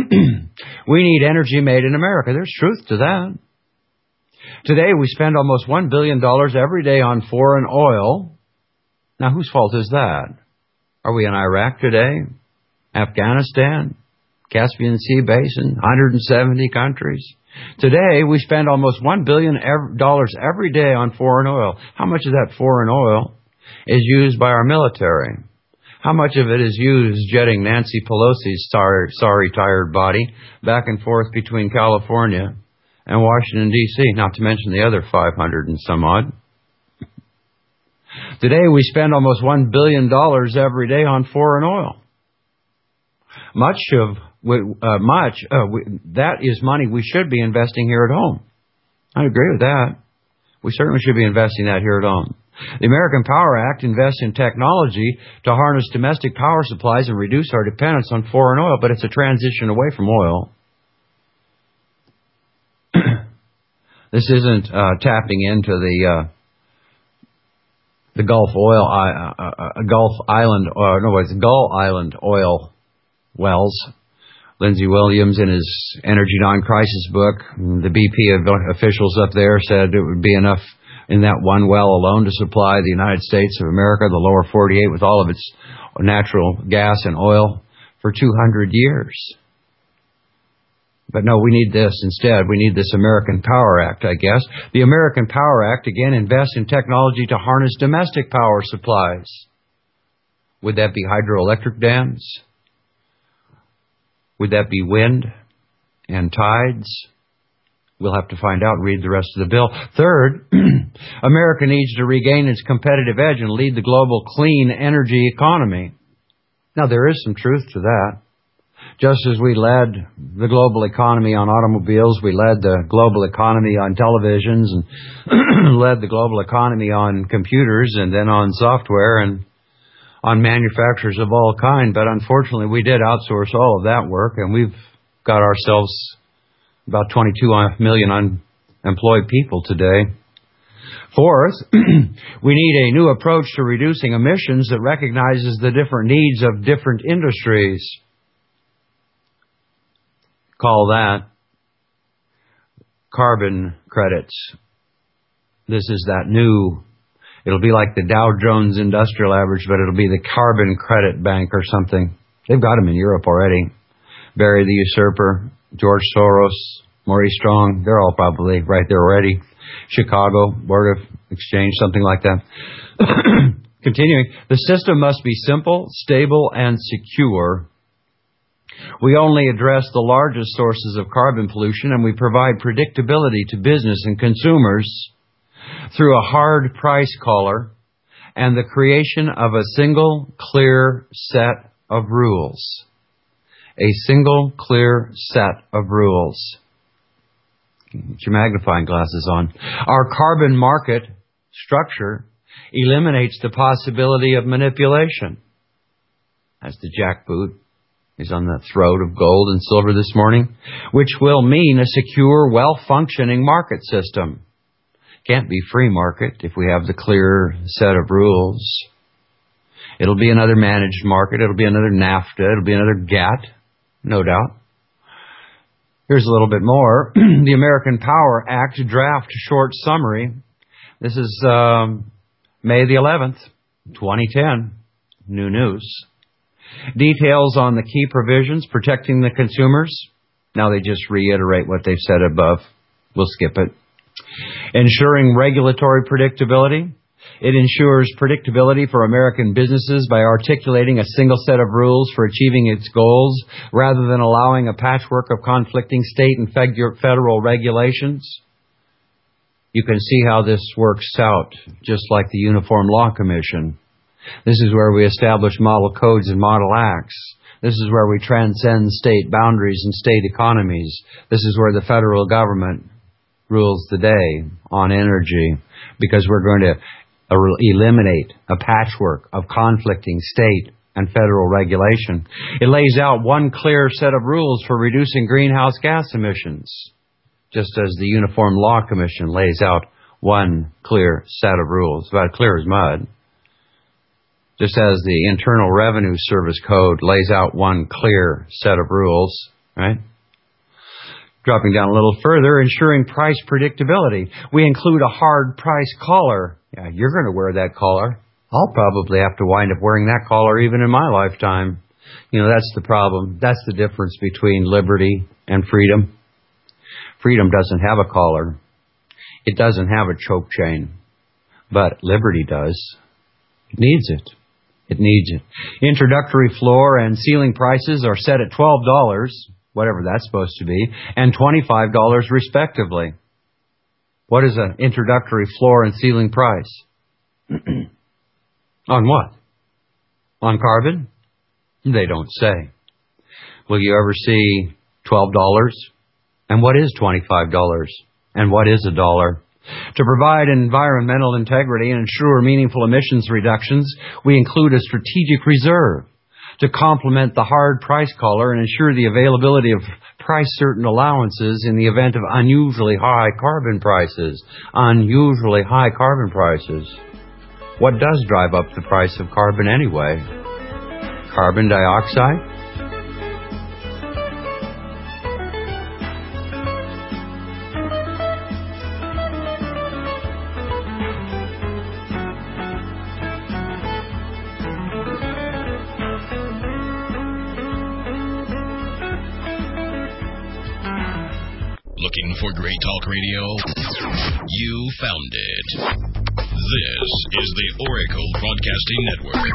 we need energy made in America. There's truth to that. Today, we spend almost one billion dollars every day on foreign oil. Now, whose fault is that? Are we in Iraq today? Afghanistan? Caspian Sea Basin? one hundred seventy countries? Today, we spend almost one billion dollars every day on foreign oil. How much of that foreign oil is used by our military? How much of it is used jetting Nancy Pelosi's sorry, sorry tired body back and forth between California and Washington, D C, not to mention the other five hundred and some odd? Today, we spend almost one billion dollars every day on foreign oil. Much of uh, much uh, we, that is money we should be investing here at home. I agree with that. We certainly should be investing that here at home. The American Power Act invests in technology to harness domestic power supplies and reduce our dependence on foreign oil, but it's a transition away from oil. This isn't uh, tapping into the uh, the Gulf oil, uh, uh, Gulf Island, or no, it's Gull Island oil wells. Lindsey Williams, in his Energy Non-Crisis book, the B P officials up there said it would be enough in that one well alone to supply the United States of America, the lower forty-eight, with all of its natural gas and oil for two hundred years. But no, we need this instead. We need this American Power Act, I guess. The American Power Act, again, invests in technology to harness domestic power supplies. Would that be hydroelectric dams? Would that be wind and tides? We'll have to find out and read the rest of the bill. Third, America needs to regain its competitive edge and lead the global clean energy economy. Now, there is some truth to that. Just as we led the global economy on automobiles, we led the global economy on televisions and led the global economy on computers and then on software and on manufacturers of all kind. But unfortunately, we did outsource all of that work, and we've got ourselves about twenty-two million unemployed people today. Fourth, we need a new approach to reducing emissions that recognizes the different needs of different industries. Call that carbon credits. This is that new, it'll be like the Dow Jones Industrial Average, but it'll be the Carbon Credit Bank or something. They've got them in Europe already. Barry the Usurper, George Soros, Maurice Strong, they're all probably right there already. Chicago, Board of Exchange, something like that. Continuing, the system must be simple, stable, and secure. We only address the largest sources of carbon pollution, and we provide predictability to business and consumers through a hard price collar and the creation of a single, clear set of rules. A single, clear set of rules. Get your magnifying glasses on. Our carbon market structure eliminates the possibility of manipulation. That's the jackboot. He's on the throat of gold and silver this morning, which will mean a secure, well-functioning market system. Can't be free market if we have the clear set of rules. It'll be another managed market. It'll be another NAFTA. It'll be another GATT, no doubt. Here's a little bit more. The American Power Act draft short summary. This is um, May the eleventh, twenty ten. New news. Details on the key provisions protecting the consumers. Now they just reiterate what they've said above. We'll skip it. Ensuring regulatory predictability. It ensures predictability for American businesses by articulating a single set of rules for achieving its goals rather than allowing a patchwork of conflicting state and federal regulations. You can see how this works out, just like the Uniform Law Commission. This is where we establish model codes and model acts. This is where we transcend state boundaries and state economies. This is where the federal government rules the day on energy, because we're going to eliminate a patchwork of conflicting state and federal regulation. It lays out one clear set of rules for reducing greenhouse gas emissions, just as the Uniform Law Commission lays out one clear set of rules, about clear as mud. Just as the Internal Revenue Service Code lays out one clear set of rules, right? Dropping down a little further, ensuring price predictability. We include a hard price collar. Yeah, you're going to wear that collar. I'll probably have to wind up wearing that collar even in my lifetime. You know, that's the problem. That's the difference between liberty and freedom. Freedom doesn't have a collar. It doesn't have a choke chain. But liberty does. It needs it. It needs it. Introductory floor and ceiling prices are set at twelve dollars, whatever that's supposed to be, and twenty-five dollars respectively. What is an introductory floor and ceiling price? On what? On carbon? They don't say. Will you ever see twelve dollars? And what is twenty-five dollars? And what is a dollar? To provide environmental integrity and ensure meaningful emissions reductions, we include a strategic reserve to complement the hard price collar and ensure the availability of price-certain allowances in the event of unusually high carbon prices. Unusually high carbon prices. What does drive up the price of carbon anyway? Carbon dioxide? Looking for great talk radio? You found it. This is the Oracle Broadcasting Network.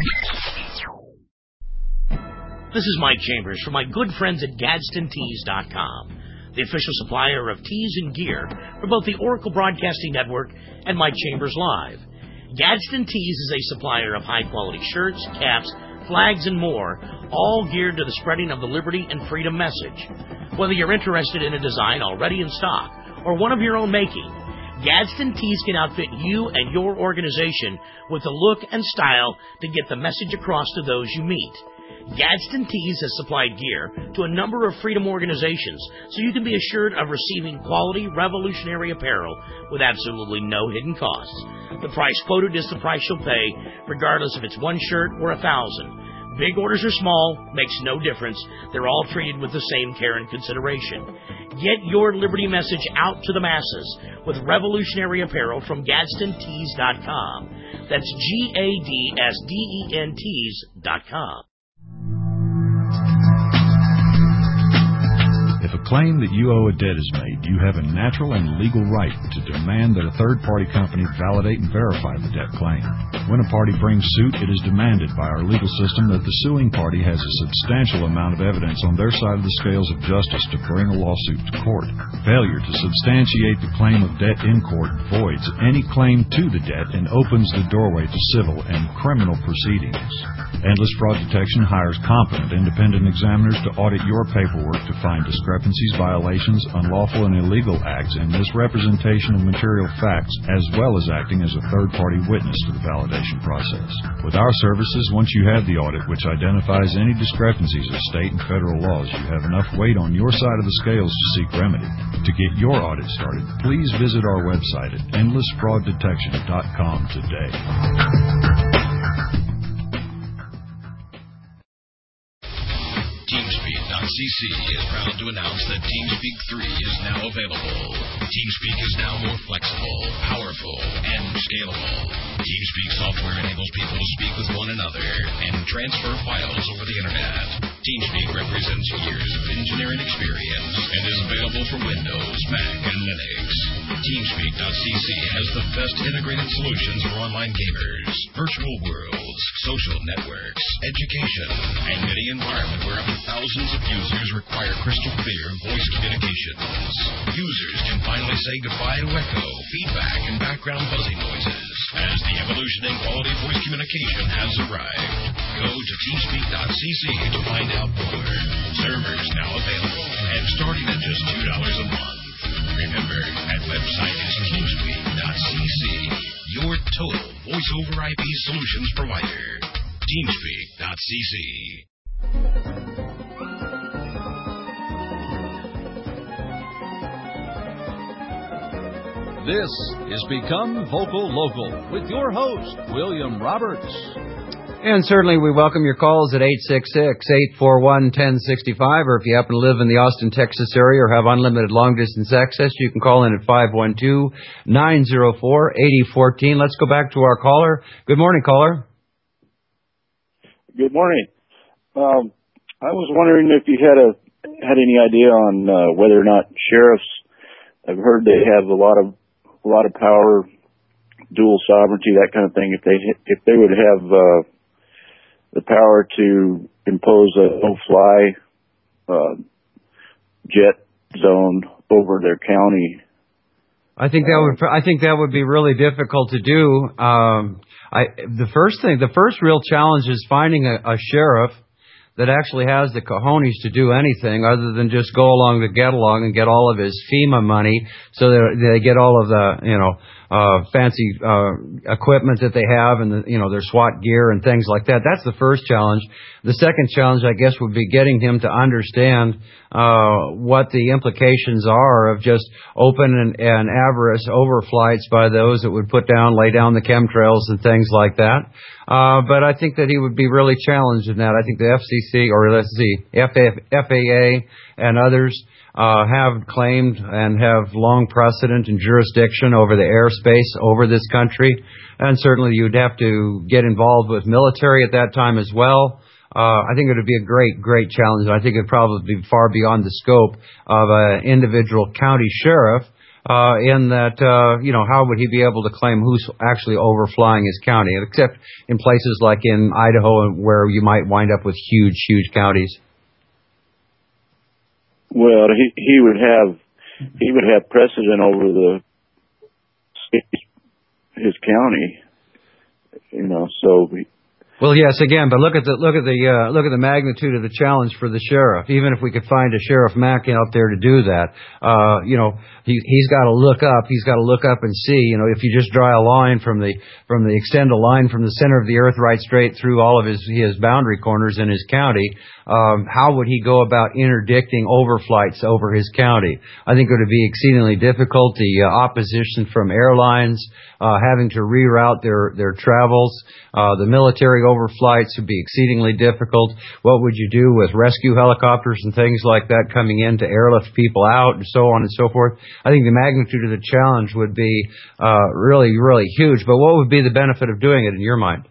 This is Mike Chambers from my good friends at Gadsden Tees dot com, the official supplier of tees and gear for both the Oracle Broadcasting Network and Mike Chambers Live. Gadsden Tees is a supplier of high-quality shirts, caps, flags, and more, all geared to the spreading of the liberty and freedom message. Whether you're interested in a design already in stock or one of your own making, Gadsden Tees can outfit you and your organization with the look and style to get the message across to those you meet. Gadsden Tees has supplied gear to a number of freedom organizations, so you can be assured of receiving quality, revolutionary apparel with absolutely no hidden costs. The price quoted is the price you'll pay, regardless if it's one shirt or a thousand. Big orders or small, makes no difference. They're all treated with the same care and consideration. Get your liberty message out to the masses with revolutionary apparel from Gadsden Tees dot com. That's G A D S D E N Tees dot com. If a claim that you owe a debt is made, you have a natural and legal right to demand that a third-party company validate and verify the debt claim. When a party brings suit, it is demanded by our legal system that the suing party has a substantial amount of evidence on their side of the scales of justice to bring a lawsuit to court. Failure to substantiate the claim of debt in court voids any claim to the debt and opens the doorway to civil and criminal proceedings. Endless Fraud Detection hires competent independent examiners to audit your paperwork to find discrepancies, violations, unlawful and illegal acts, and misrepresentation of material facts, as well as acting as a third-party witness to the validation process. With our services, once you have the audit, which identifies any discrepancies of state and federal laws, you have enough weight on your side of the scales to seek remedy. To get your audit started, please visit our website at endless fraud detection dot com today. TeamSpeak dot C C is proud to announce that TeamSpeak three is now available. TeamSpeak is now more flexible, powerful, and scalable. TeamSpeak software enables people to speak with one another and transfer files over the Internet. TeamSpeak represents years of engineering experience and is available for Windows, Mac, and Linux. TeamSpeak dot C C has the best integrated solutions for online gamers, virtual worlds, social networks, education, and any environment where up to thousands of users require crystal clear voice communications. Users can finally say goodbye to echo, feedback, and background buzzing noises as the evolution in quality voice communication has arrived. Go to TeamSpeak dot C C to find out more. Servers now available and starting at just two dollars a month. Remember, that website is TeamSpeak dot C C, your total voice over I P solutions provider. TeamSpeak dot C C. This is Become Vocal Local with your host, William Roberts. And certainly we welcome your calls at eight six six, eight four one, one zero six five, or if you happen to live in the Austin, Texas area or have unlimited long-distance access, you can call in at five one two, nine zero four, eight zero one four. Let's go back to our caller. Good morning, caller. Good morning. Um, I was wondering if you had a had any idea on uh, whether or not sheriffs, I've heard they have a lot of a lot of power, dual sovereignty, that kind of thing. If they if they would have uh, the power to impose a no-fly uh, jet zone over their county. I think that would I think that would be really difficult to do. Um, I the first thing, the first real challenge is finding a, a sheriff that actually has the cojones to do anything other than just go along to get along and get all of his FEMA money, so that they get all of the you know uh, fancy uh, equipment that they have and the, you know their SWAT gear and things like that. That's the first challenge. The second challenge, I guess, would be getting him to understand uh, what the implications are of just open and, and avarice overflights by those that would put down, lay down the chemtrails and things like that. Uh, but I think that he would be really challenged in that. I think the F C C, or let's see, F A A and others uh, have claimed and have long precedent and jurisdiction over the airspace over this country. And certainly you'd have to get involved with military at that time as well. Uh, I think it would be a great, great challenge. I think it would probably be far beyond the scope of an individual county sheriff, uh, in that, uh, you know, how would he be able to claim who's actually overflying his county, except in places like in Idaho where you might wind up with huge, huge counties. Well, he, he would have, he would have precedent over the his county, you know, so we, well, yes, again, but look at the look at the uh, look at the magnitude of the challenge for the sheriff. Even if we could find a Sheriff Mack out there to do that, uh, you know, he he's got to look up. He's got to look up and see. You know, if you just draw a line from the from the extend a line from the center of the earth right straight through all of his his boundary corners in his county, um, how would he go about interdicting overflights over his county? I think it would be exceedingly difficult. The uh, opposition from airlines uh, having to reroute their their travels, uh, the military overflights would be exceedingly difficult. What would you do with rescue helicopters and things like that coming in to airlift people out and so on and so forth? I think the magnitude of the challenge would be uh, really, really huge. But what would be the benefit of doing it in your mind?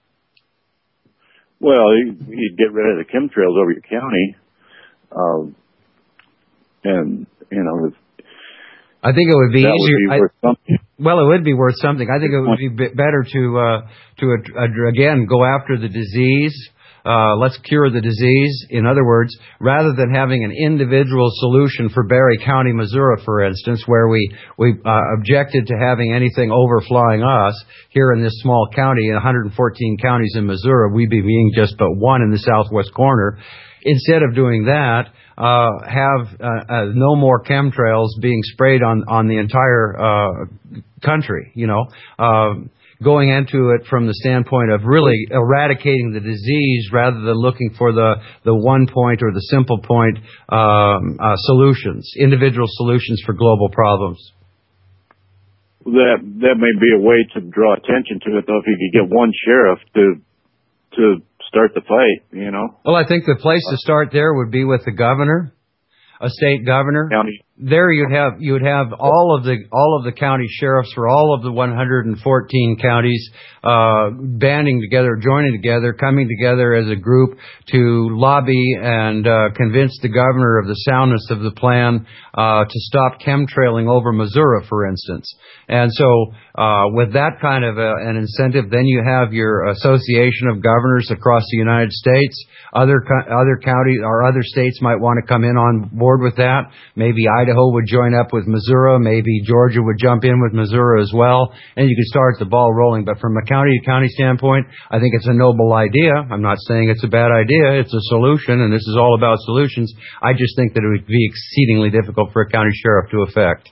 Well, you'd get rid of the chemtrails over your county. Um, and, you know, I think it would be that easier. Would be worth I, something. Well, it would be worth something. I think it would be better to, uh, to uh, again, go after the disease. Uh, let's cure the disease. In other words, rather than having an individual solution for Barry County, Missouri, for instance, where we, we uh, objected to having anything overflying us here in this small county, in one hundred fourteen counties in Missouri, we being just but one in the southwest corner. Instead of doing that, uh, have uh, uh, no more chemtrails being sprayed on, on the entire uh, country, you know. Um, going into it from the standpoint of really eradicating the disease rather than looking for the, the one point or the simple point um, uh, solutions, individual solutions for global problems. That that may be a way to draw attention to it, though, if you could get one sheriff to to start the fight, you know. Well, I think the place to start there would be with the governor, a state governor. County. There you'd have you would have all of the all of the county sheriffs for all of the one hundred fourteen counties uh, banding together, joining together, coming together as a group to lobby and uh, convince the governor of the soundness of the plan uh, to stop chemtrailing over Missouri, for instance. And so, uh, with that kind of a, an incentive, then you have your association of governors across the United States. Other other counties or other states might want to come in on board with that. Maybe Idaho would join up with Missouri. Maybe Georgia would jump in with Missouri as well. And you could start the ball rolling. But from a county-to-county standpoint, I think it's a noble idea. I'm not saying it's a bad idea. It's a solution, and this is all about solutions. I just think that it would be exceedingly difficult for a county sheriff to effect.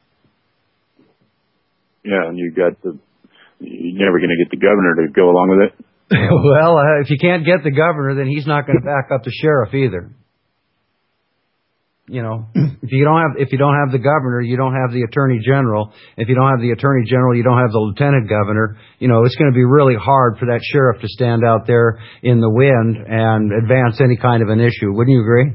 Yeah, and you got the, you're never going to get the governor to go along with it. Well, uh, if you can't get the governor, then he's not going to back up the sheriff either. You know, if you don't have if you don't have the governor, you don't have the attorney general. If you don't have the attorney general, you don't have the lieutenant governor. You know, it's going to be really hard for that sheriff to stand out there in the wind and advance any kind of an issue. Wouldn't you agree?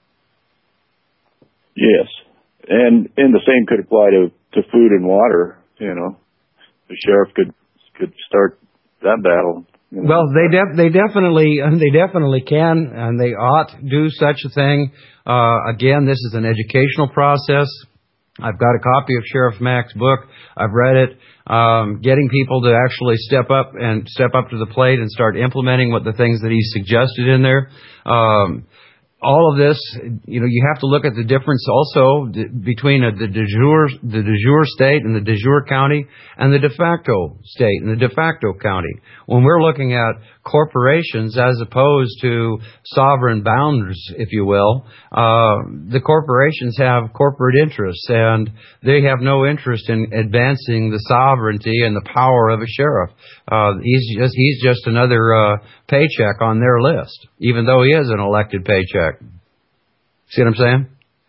Yes, and and the same could apply to to food and water. You know, the sheriff could could start that battle. You know? Well, they def- they definitely they definitely can, and they ought to do such a thing. Uh, again, this is an educational process. I've got a copy of Sheriff Mack's book. I've read it. Um, getting people to actually step up and step up to the plate and start implementing what the things that he suggested in there. Um, all of this, you know, you have to look at the difference also d- between a, the de jure, the de jure state and the de jure county and the de facto state and the de facto county. When we're looking at corporations as opposed to sovereign boundaries, if you will, uh, the corporations have corporate interests and they have no interest in advancing the sovereignty and the power of a sheriff. Uh, he's just, he's just another, uh, paycheck on their list, even though he is an elected paycheck. See what I'm saying?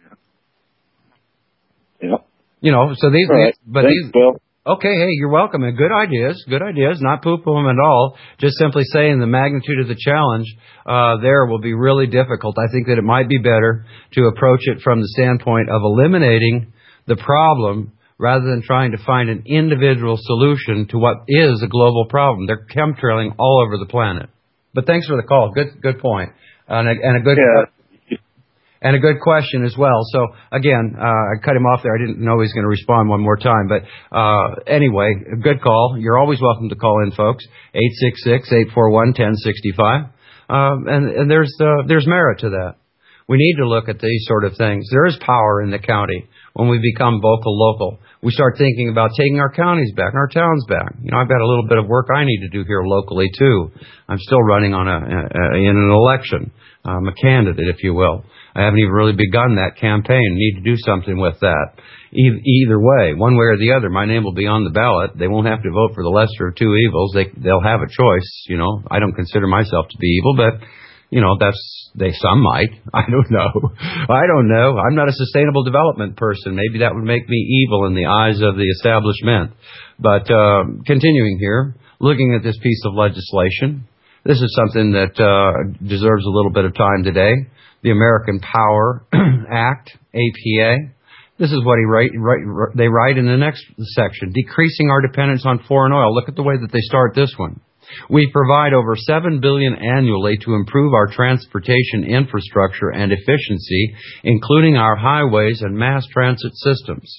Yeah. You know, so these, right. these but Thanks, these, Bill. Okay, hey, you're welcome. And good ideas, good ideas, not poo-poo them at all. Just simply saying the magnitude of the challenge uh, there will be really difficult. I think that it might be better to approach it from the standpoint of eliminating the problem rather than trying to find an individual solution to what is a global problem. They're chemtrailing all over the planet. But thanks for the call. Good, good point. And a, and a good, yeah. and a good question as well. So again, uh, I cut him off there. I didn't know he was going to respond one more time, but, uh, anyway, a good call. You're always welcome to call in, folks. eight six six, eight four one, one oh six five. Um, and, and there's, uh, there's merit to that. We need to look at these sort of things. There is power in the county when we become vocal local. We start thinking about taking our counties back and our towns back. You know, I've got a little bit of work I need to do here locally too. I'm still running on a, a in an election. I'm a candidate, if you will. I haven't even really begun that campaign. I need to do something with that. E- either way, one way or the other, my name will be on the ballot. They won't have to vote for the lesser of two evils. They, they'll have a choice. You know, I don't consider myself to be evil, but you know, that's, they, some might. I don't know. I don't know. I'm not a sustainable development person. Maybe that would make me evil in the eyes of the establishment. But, uh, continuing here, looking at this piece of legislation, this is something that, uh, deserves a little bit of time today. The American Power Act, A P A. This is what he write, write, they write in the next section. Decreasing our dependence on foreign oil. Look at the way that they start this one. We provide over seven billion dollars annually to improve our transportation infrastructure and efficiency, including our highways and mass transit systems.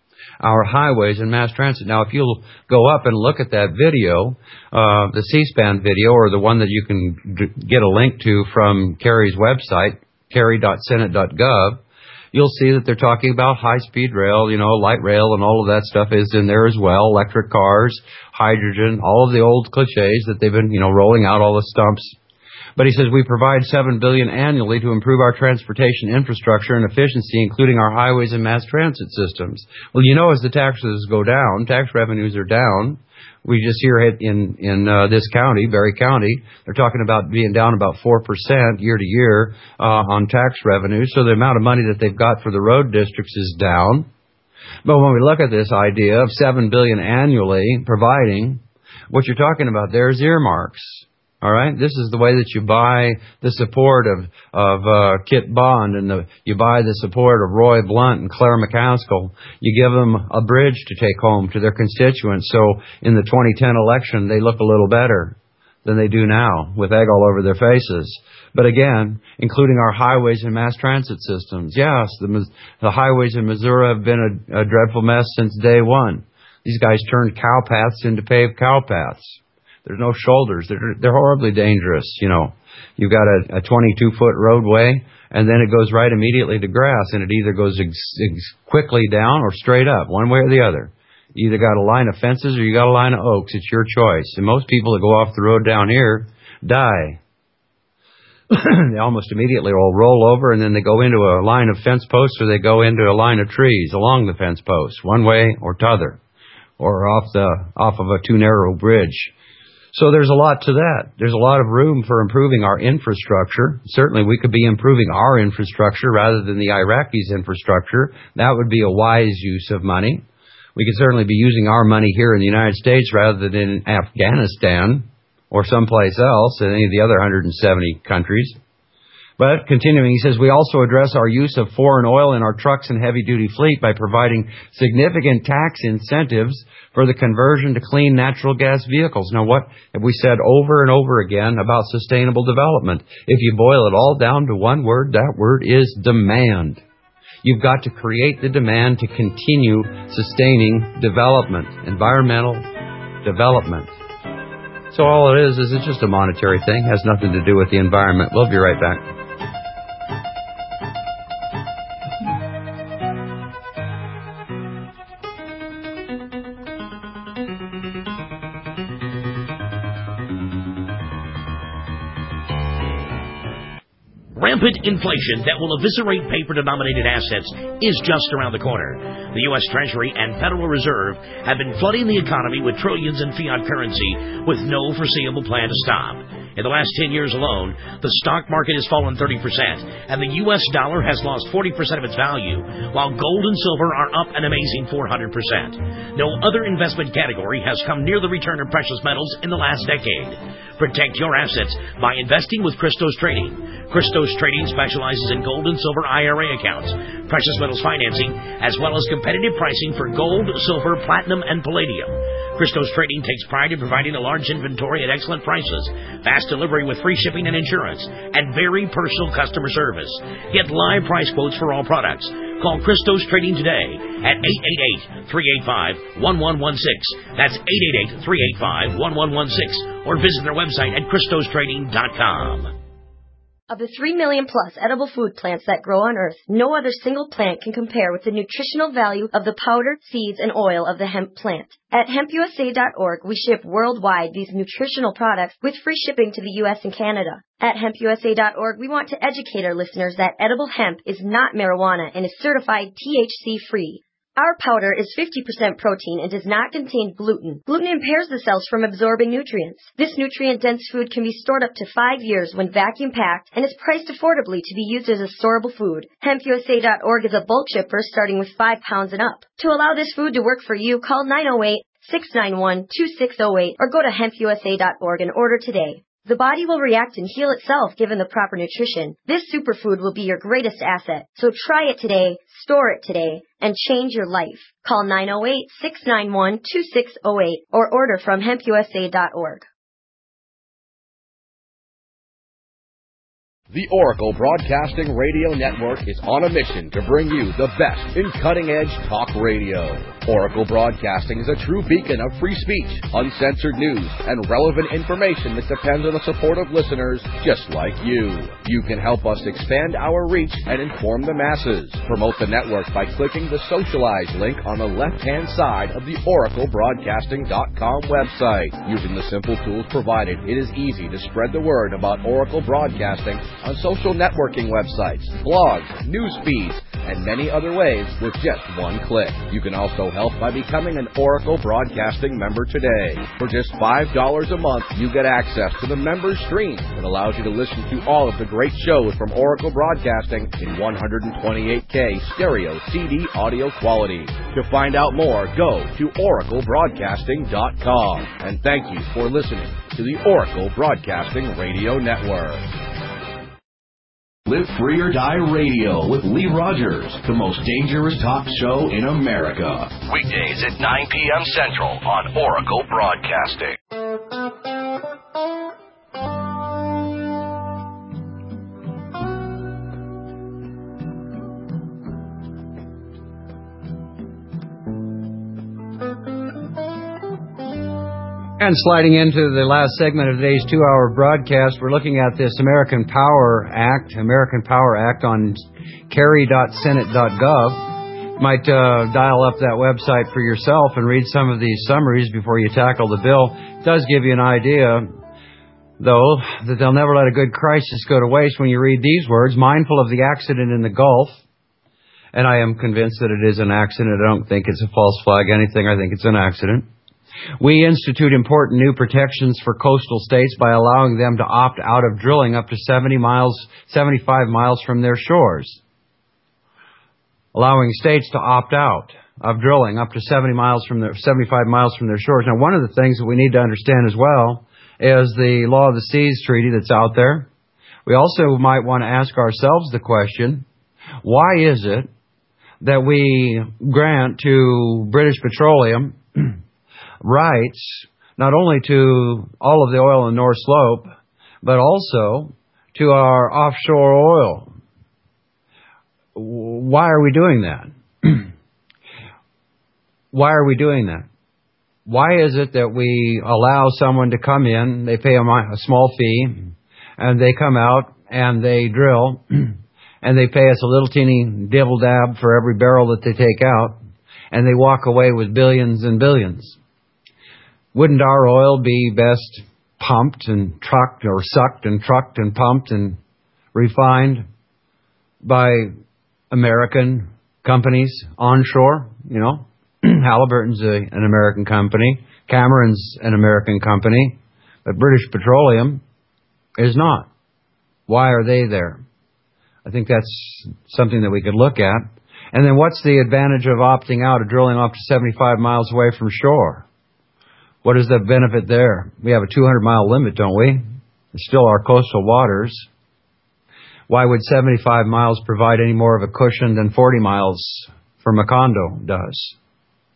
Our highways and mass transit. Now, if you'll go up and look at that video, uh, the C-SPAN video, or the one that you can d- get a link to from Kerry's website, kerry dot senate dot gov, you'll see that they're talking about high-speed rail, you know, light rail, and all of that stuff is in there as well, electric cars, hydrogen, all of the old cliches that they've been, you know, rolling out, all the stumps. But he says we provide seven billion dollars annually to improve our transportation infrastructure and efficiency, including our highways and mass transit systems. Well, you know, as the taxes go down, tax revenues are down. We just hear it in, in uh, this county, Berry County. They're talking about being down about four percent year to year uh, on tax revenue. So the amount of money that they've got for the road districts is down. But when we look at this idea of seven billion dollars annually providing, what you're talking about there is earmarks. All right, this is the way that you buy the support of of uh, Kit Bond, and the, you buy the support of Roy Blunt and Claire McCaskill. You give them a bridge to take home to their constituents, so in the twenty ten election they look a little better than they do now, with egg all over their faces. But again, including our highways and mass transit systems. Yes, the the highways in Missouri have been a, a dreadful mess since day one. These guys turned cow paths into paved cow paths. There's no shoulders. They're, they're horribly dangerous, you know. You've got a, a twenty-two foot roadway, and then it goes right immediately to grass, and it either goes ex- ex- quickly down or straight up, one way or the other. You either got a line of fences or you got a line of oaks. It's your choice. And most people that go off the road down here die. They almost immediately will roll over, and then they go into a line of fence posts, or they go into a line of trees along the fence posts, one way or t'other, or off the off of a too narrow bridge. So there's a lot to that. There's a lot of room for improving our infrastructure. Certainly we could be improving our infrastructure rather than the Iraqis' infrastructure. That would be a wise use of money. We could certainly be using our money here in the United States rather than in Afghanistan or someplace else in any of the other one hundred seventy countries. But continuing, he says, we also address our use of foreign oil in our trucks and heavy-duty fleet by providing significant tax incentives for the conversion to clean natural gas vehicles. Now, what have we said over and over again about sustainable development? If you boil it all down to one word, that word is demand. You've got to create the demand to continue sustaining development, environmental development. So all it is, is it's just a monetary thing. It has nothing to do with the environment. We'll be right back. Rampant inflation that will eviscerate paper-denominated assets is just around the corner. The U S Treasury and Federal Reserve have been flooding the economy with trillions in fiat currency with no foreseeable plan to stop. In the last ten years alone, the stock market has fallen thirty percent, and the U S dollar has lost forty percent of its value, while gold and silver are up an amazing four hundred percent. No other investment category has come near the return of precious metals in the last decade. Protect your assets by investing with Christos Trading. Christos Trading specializes in gold and silver I R A accounts, precious metals financing, as well as competitive pricing for gold, silver, platinum, and palladium. Christos Trading takes pride in providing a large inventory at excellent prices, fast delivery with free shipping and insurance, and very personal customer service. Get live price quotes for all products. Call Christos Trading today at eight eight eight, three eight five, one one one six. That's eight eight eight, three eight five, one one one six. Or visit their website at christos trading dot com. Of the three million plus edible food plants that grow on Earth, no other single plant can compare with the nutritional value of the powder, seeds, and oil of the hemp plant. At hemp u s a dot org, we ship worldwide these nutritional products with free shipping to the U S and Canada. At hemp u s a dot org, we want to educate our listeners that edible hemp is not marijuana and is certified T H C-free. Our powder is fifty percent protein and does not contain gluten. Gluten impairs the cells from absorbing nutrients. This nutrient-dense food can be stored up to five years when vacuum-packed and is priced affordably to be used as a storable food. hemp u s a dot org is a bulk shipper starting with five pounds and up. To allow this food to work for you, call nine oh eight, six nine one, two six oh eight or go to hemp u s a dot org and order today. The body will react and heal itself given the proper nutrition. This superfood will be your greatest asset. So try it today, store it today, and change your life. Call nine oh eight, six nine one, two six oh eight or order from hemp u s a dot org. The Oracle Broadcasting Radio Network is on a mission to bring you the best in cutting-edge talk radio. Oracle Broadcasting is a true beacon of free speech, uncensored news, and relevant information that depends on the support of listeners just like you. You can help us expand our reach and inform the masses. Promote the network by clicking the Socialize link on the left-hand side of the oracle broadcasting dot com website. Using the simple tools provided, it is easy to spread the word about Oracle Broadcasting on social networking websites, blogs, news feeds, and many other ways with just one click. You can also help by becoming an Oracle Broadcasting member today. For just five dollars a month, you get access to the member stream that allows you to listen to all of the great shows from Oracle Broadcasting in one twenty-eight K stereo C D audio quality. To find out more, go to oracle broadcasting dot com. And thank you for listening to the Oracle Broadcasting Radio Network. Live Free or Die Radio with Lee Rogers, the most dangerous talk show in America. Weekdays at nine p.m. Central on Oracle Broadcasting. And sliding into the last segment of today's two-hour broadcast, we're looking at this American Power Act, American Power Act on carry dot senate dot gov. Might uh, dial up that website for yourself and read some of these summaries before you tackle the bill. It does give you an idea, though, that they'll never let a good crisis go to waste when you read these words, mindful of the accident in the Gulf. And I am convinced that it is an accident. I don't think it's a false flag, anything. I think it's an accident. We institute important new protections for coastal states by allowing them to opt out of drilling up to seventy miles, seventy-five miles from their shores. Allowing states to opt out of drilling up to seventy miles from their, seventy-five miles from their shores. Now, one of the things that we need to understand as well is the Law of the Seas treaty that's out there. We also might want to ask ourselves the question, why is it that we grant to British Petroleum rights not only to all of the oil in the North Slope, but also to our offshore oil? Why are we doing that? Why are we doing that? Why is it that we allow someone to come in, they pay a, a small fee, and they come out and they drill, and they pay us a little teeny dibble-dab for every barrel that they take out, and they walk away with billions and billions? Wouldn't our oil be best pumped and trucked or sucked and trucked and pumped and refined by American companies onshore? You know, Halliburton's a, an American company. Cameron's an American company. But British Petroleum is not. Why are they there? I think that's something that we could look at. And then what's the advantage of opting out of drilling up to seventy-five miles away from shore? What is the benefit there? We have a two hundred mile limit, don't we? It's still our coastal waters. Why would seventy-five miles provide any more of a cushion than forty miles for Macondo does?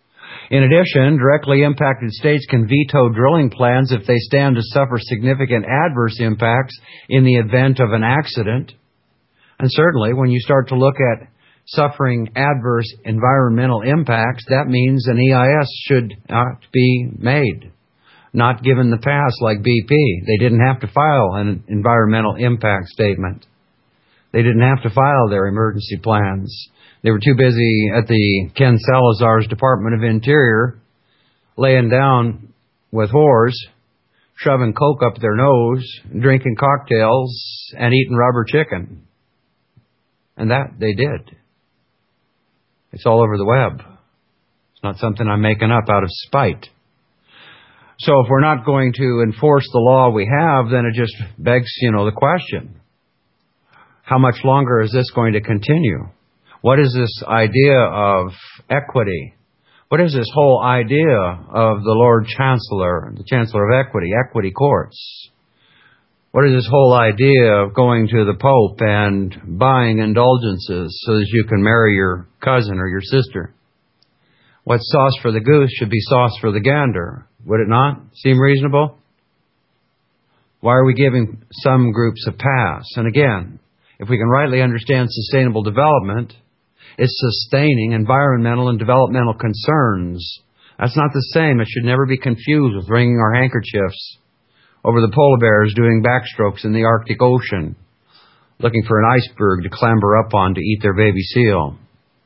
In addition, directly impacted states can veto drilling plans if they stand to suffer significant adverse impacts in the event of an accident. And certainly, when you start to look at suffering adverse environmental impacts, that means an E I S should not be made, not given the pass like B P. They didn't have to file an environmental impact statement. They didn't have to file their emergency plans. They were too busy at the Ken Salazar's Department of Interior laying down with whores, shoving coke up their nose, drinking cocktails, and eating rubber chicken. And that they did. It's all over the web. It's not something I'm making up out of spite. So if we're not going to enforce the law we have, then it just begs, you know, the question. How much longer is this going to continue? What is this idea of equity? What is this whole idea of the Lord Chancellor, the Chancellor of Equity, equity courts? What is this whole idea of going to the Pope and buying indulgences so that you can marry your cousin or your sister? What's sauce for the goose should be sauce for the gander. Would it not seem reasonable? Why are we giving some groups a pass? And again, if we can rightly understand sustainable development, it's sustaining environmental and developmental concerns. That's not the same. It should never be confused with wringing our handkerchiefs over the polar bears doing backstrokes in the Arctic Ocean, looking for an iceberg to clamber up on to eat their baby seal.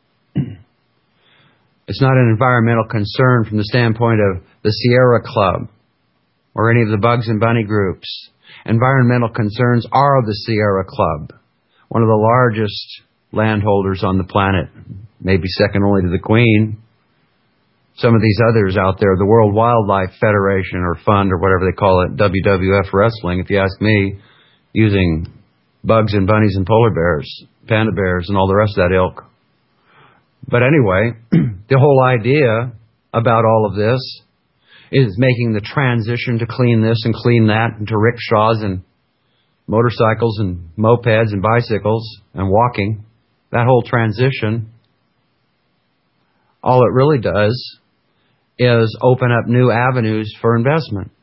It's not an environmental concern from the standpoint of the Sierra Club or any of the Bugs and Bunny groups. Environmental concerns are the Sierra Club, one of the largest landholders on the planet, maybe second only to the Queen. Some of these others out there, the World Wildlife Federation or Fund or whatever they call it, W W F Wrestling, if you ask me, using bugs and bunnies and polar bears, panda bears and all the rest of that ilk. But anyway, the whole idea about all of this is making the transition to clean this and clean that, and to rickshaws and motorcycles and mopeds and bicycles and walking. That whole transition, all it really does is open up new avenues for investment.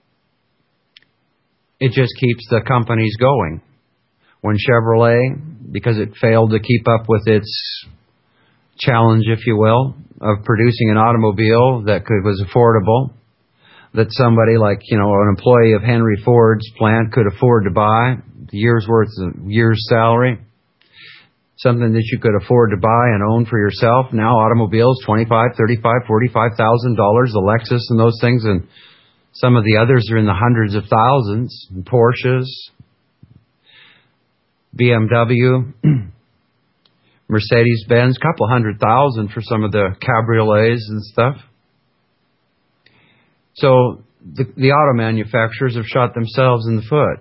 It just keeps the companies going. When Chevrolet, because it failed to keep up with its challenge, if you will, of producing an automobile that could was affordable, that somebody like, you know, an employee of Henry Ford's plant could afford to buy, the year's worth of year's salary, something that you could afford to buy and own for yourself. Now automobiles, twenty-five, thirty-five, forty-five thousand dollars, the Lexus and those things, and some of the others are in the hundreds of thousands, and Porsches, B M W, Mercedes-Benz, a couple hundred thousand for some of the cabriolets and stuff. So the, the auto manufacturers have shot themselves in the foot.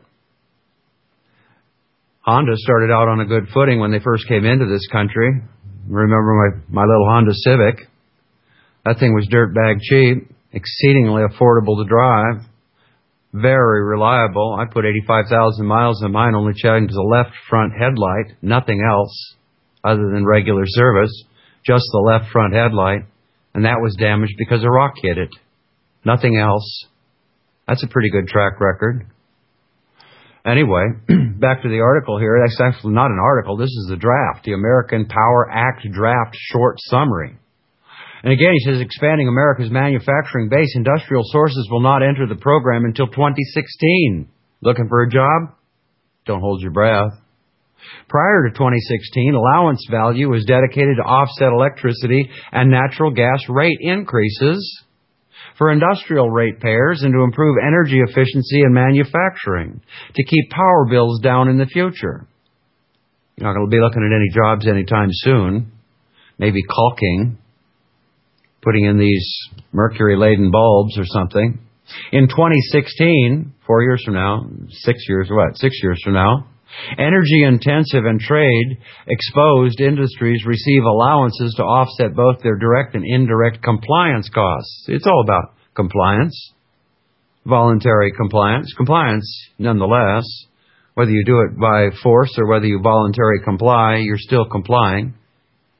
Honda started out on a good footing when they first came into this country. Remember my, my little Honda Civic? That thing was dirtbag cheap, exceedingly affordable to drive, very reliable. I put eighty-five thousand miles on mine, only changed the left front headlight, nothing else other than regular service, just the left front headlight, and that was damaged because a rock hit it. Nothing else. That's a pretty good track record. Anyway, back to the article here. That's actually not an article. This is the draft, the American Power Act draft short summary. And again, he says, expanding America's manufacturing base, industrial sources will not enter the program until twenty sixteen. Looking for a job? Don't hold your breath. Prior to twenty sixteen, allowance value was dedicated to offset electricity and natural gas rate increases for industrial ratepayers and to improve energy efficiency in manufacturing, to keep power bills down in the future. You're not going to be looking at any jobs anytime soon. Maybe caulking, putting in these mercury-laden bulbs or something. In twenty sixteen, four years from now, six years, what, six years from now, energy-intensive and trade-exposed industries receive allowances to offset both their direct and indirect compliance costs. It's all about compliance, voluntary compliance. Compliance, nonetheless, whether you do it by force or whether you voluntarily comply, you're still complying.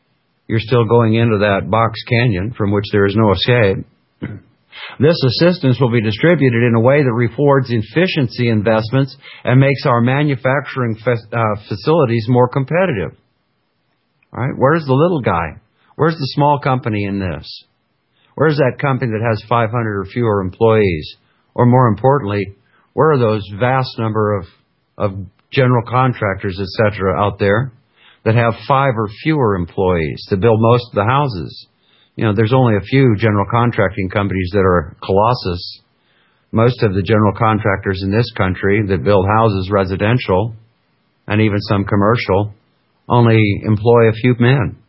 you're still going into that box canyon from which there is no escape. This assistance will be distributed in a way that rewards efficiency investments and makes our manufacturing fa- uh, facilities more competitive. All right? Where's the little guy? Where's the small company in this? Where's that company that has five hundred or fewer employees? Or more importantly, where are those vast number of, of general contractors, et cetera, out there that have five or fewer employees that build most of the houses? You know, there's only a few general contracting companies that are colossus. Most of the general contractors in this country that build houses, residential, and even some commercial, only employ a few men.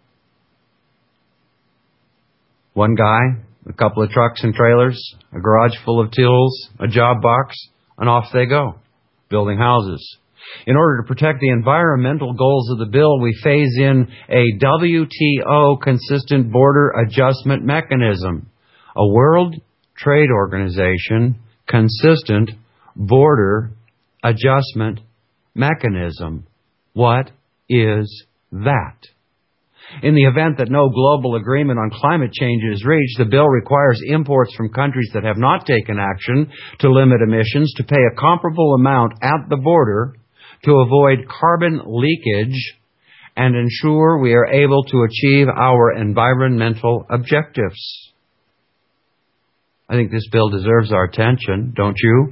One guy, a couple of trucks and trailers, a garage full of tools, a job box, and off they go, building houses. In order to protect the environmental goals of the bill, we phase in a W T O consistent border adjustment mechanism, a World Trade Organization consistent border adjustment mechanism. What is that? In the event that no global agreement on climate change is reached, the bill requires imports from countries that have not taken action to limit emissions to pay a comparable amount at the border to avoid carbon leakage and ensure we are able to achieve our environmental objectives. I think this bill deserves our attention, don't you?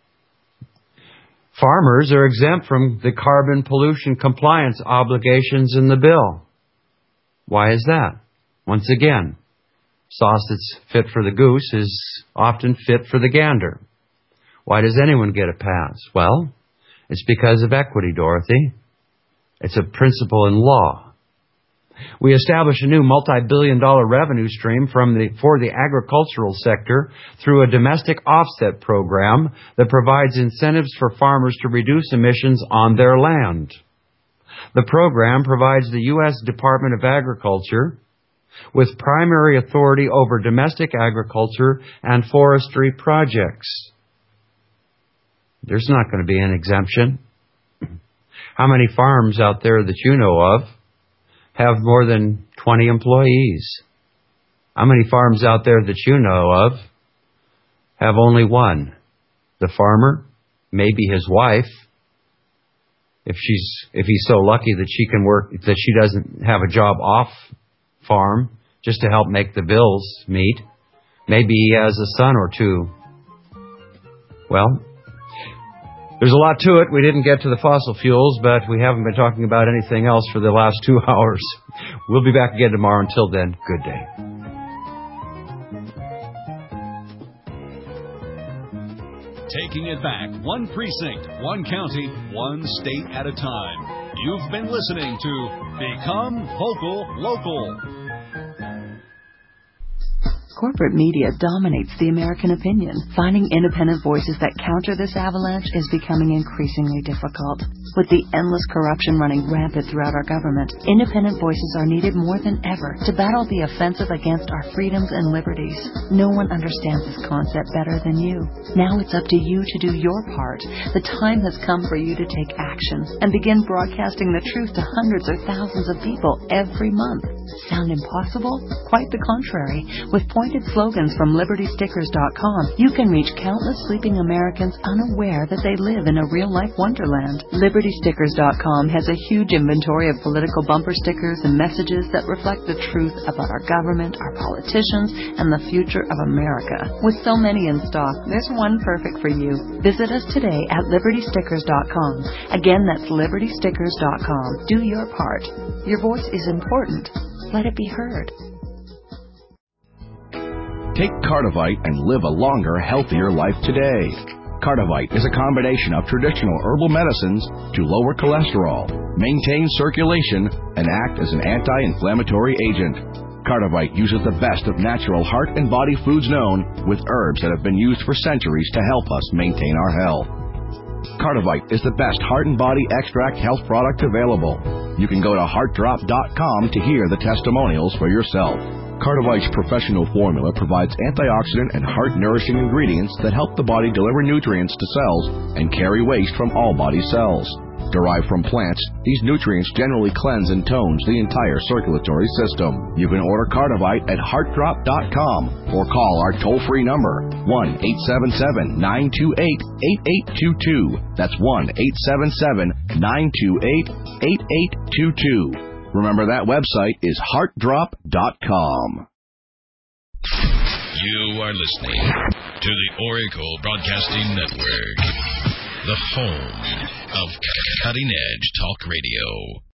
Farmers are exempt from the carbon pollution compliance obligations in the bill. Why is that? Once again, sauce that's fit for the goose is often fit for the gander. Why does anyone get a pass? Well, it's because of equity, Dorothy. It's a principle in law. We establish a new multi-billion dollar revenue stream from the, for the agricultural sector through a domestic offset program that provides incentives for farmers to reduce emissions on their land. The program provides the U S Department of Agriculture with primary authority over domestic agriculture and forestry projects. There's not going to be an exemption. How many farms out there that you know of have more than twenty employees? How many farms out there that you know of have only one? The farmer, maybe his wife, if she's if he's so lucky that she can work, that she doesn't have a job off farm just to help make the bills meet. Maybe he has a son or two. Well, there's a lot to it. We didn't get to the fossil fuels, but we haven't been talking about anything else for the last two hours. We'll be back again tomorrow. Until then, good day. Taking it back, one precinct, one county, one state at a time. You've been listening to Become Vocal Local. Corporate media dominates the American opinion. Finding independent voices that counter this avalanche is becoming increasingly difficult. With the endless corruption running rampant throughout our government, independent voices are needed more than ever to battle the offensive against our freedoms and liberties. No one understands this concept better than you. Now it's up to you to do your part. The time has come for you to take action and begin broadcasting the truth to hundreds or thousands of people every month. Sound impossible? Quite the contrary. With pointed slogans from Liberty Stickers dot com, you can reach countless sleeping Americans unaware that they live in a real-life wonderland. Liberty Stickers dot com has a huge inventory of political bumper stickers and messages that reflect the truth about our government, our politicians, and the future of America. With so many in stock, there's one perfect for you. Visit us today at Liberty Stickers dot com. Again, that's Liberty Stickers dot com. Do your part. Your voice is important. Let it be heard. Take Cardivite and live a longer, healthier life today. Cardivite is a combination of traditional herbal medicines to lower cholesterol, maintain circulation, and act as an anti-inflammatory agent. Cardivite uses the best of natural heart and body foods known, with herbs that have been used for centuries to help us maintain our health. Cardivite is the best heart and body extract health product available. You can go to heart drop dot com to hear the testimonials for yourself. Cardivite's professional formula provides antioxidant and heart-nourishing ingredients that help the body deliver nutrients to cells and carry waste from all body cells. Derived from plants, these nutrients generally cleanse and tones the entire circulatory system. You can order Cardivite at heart drop dot com or call our toll-free number, one eight seven seven, nine two eight, eight eight two two. That's one eight seven seven, nine two eight, eight eight two two. Remember, that website is heart drop dot com. You are listening to the Oracle Broadcasting Network, the home of cutting-edge talk radio.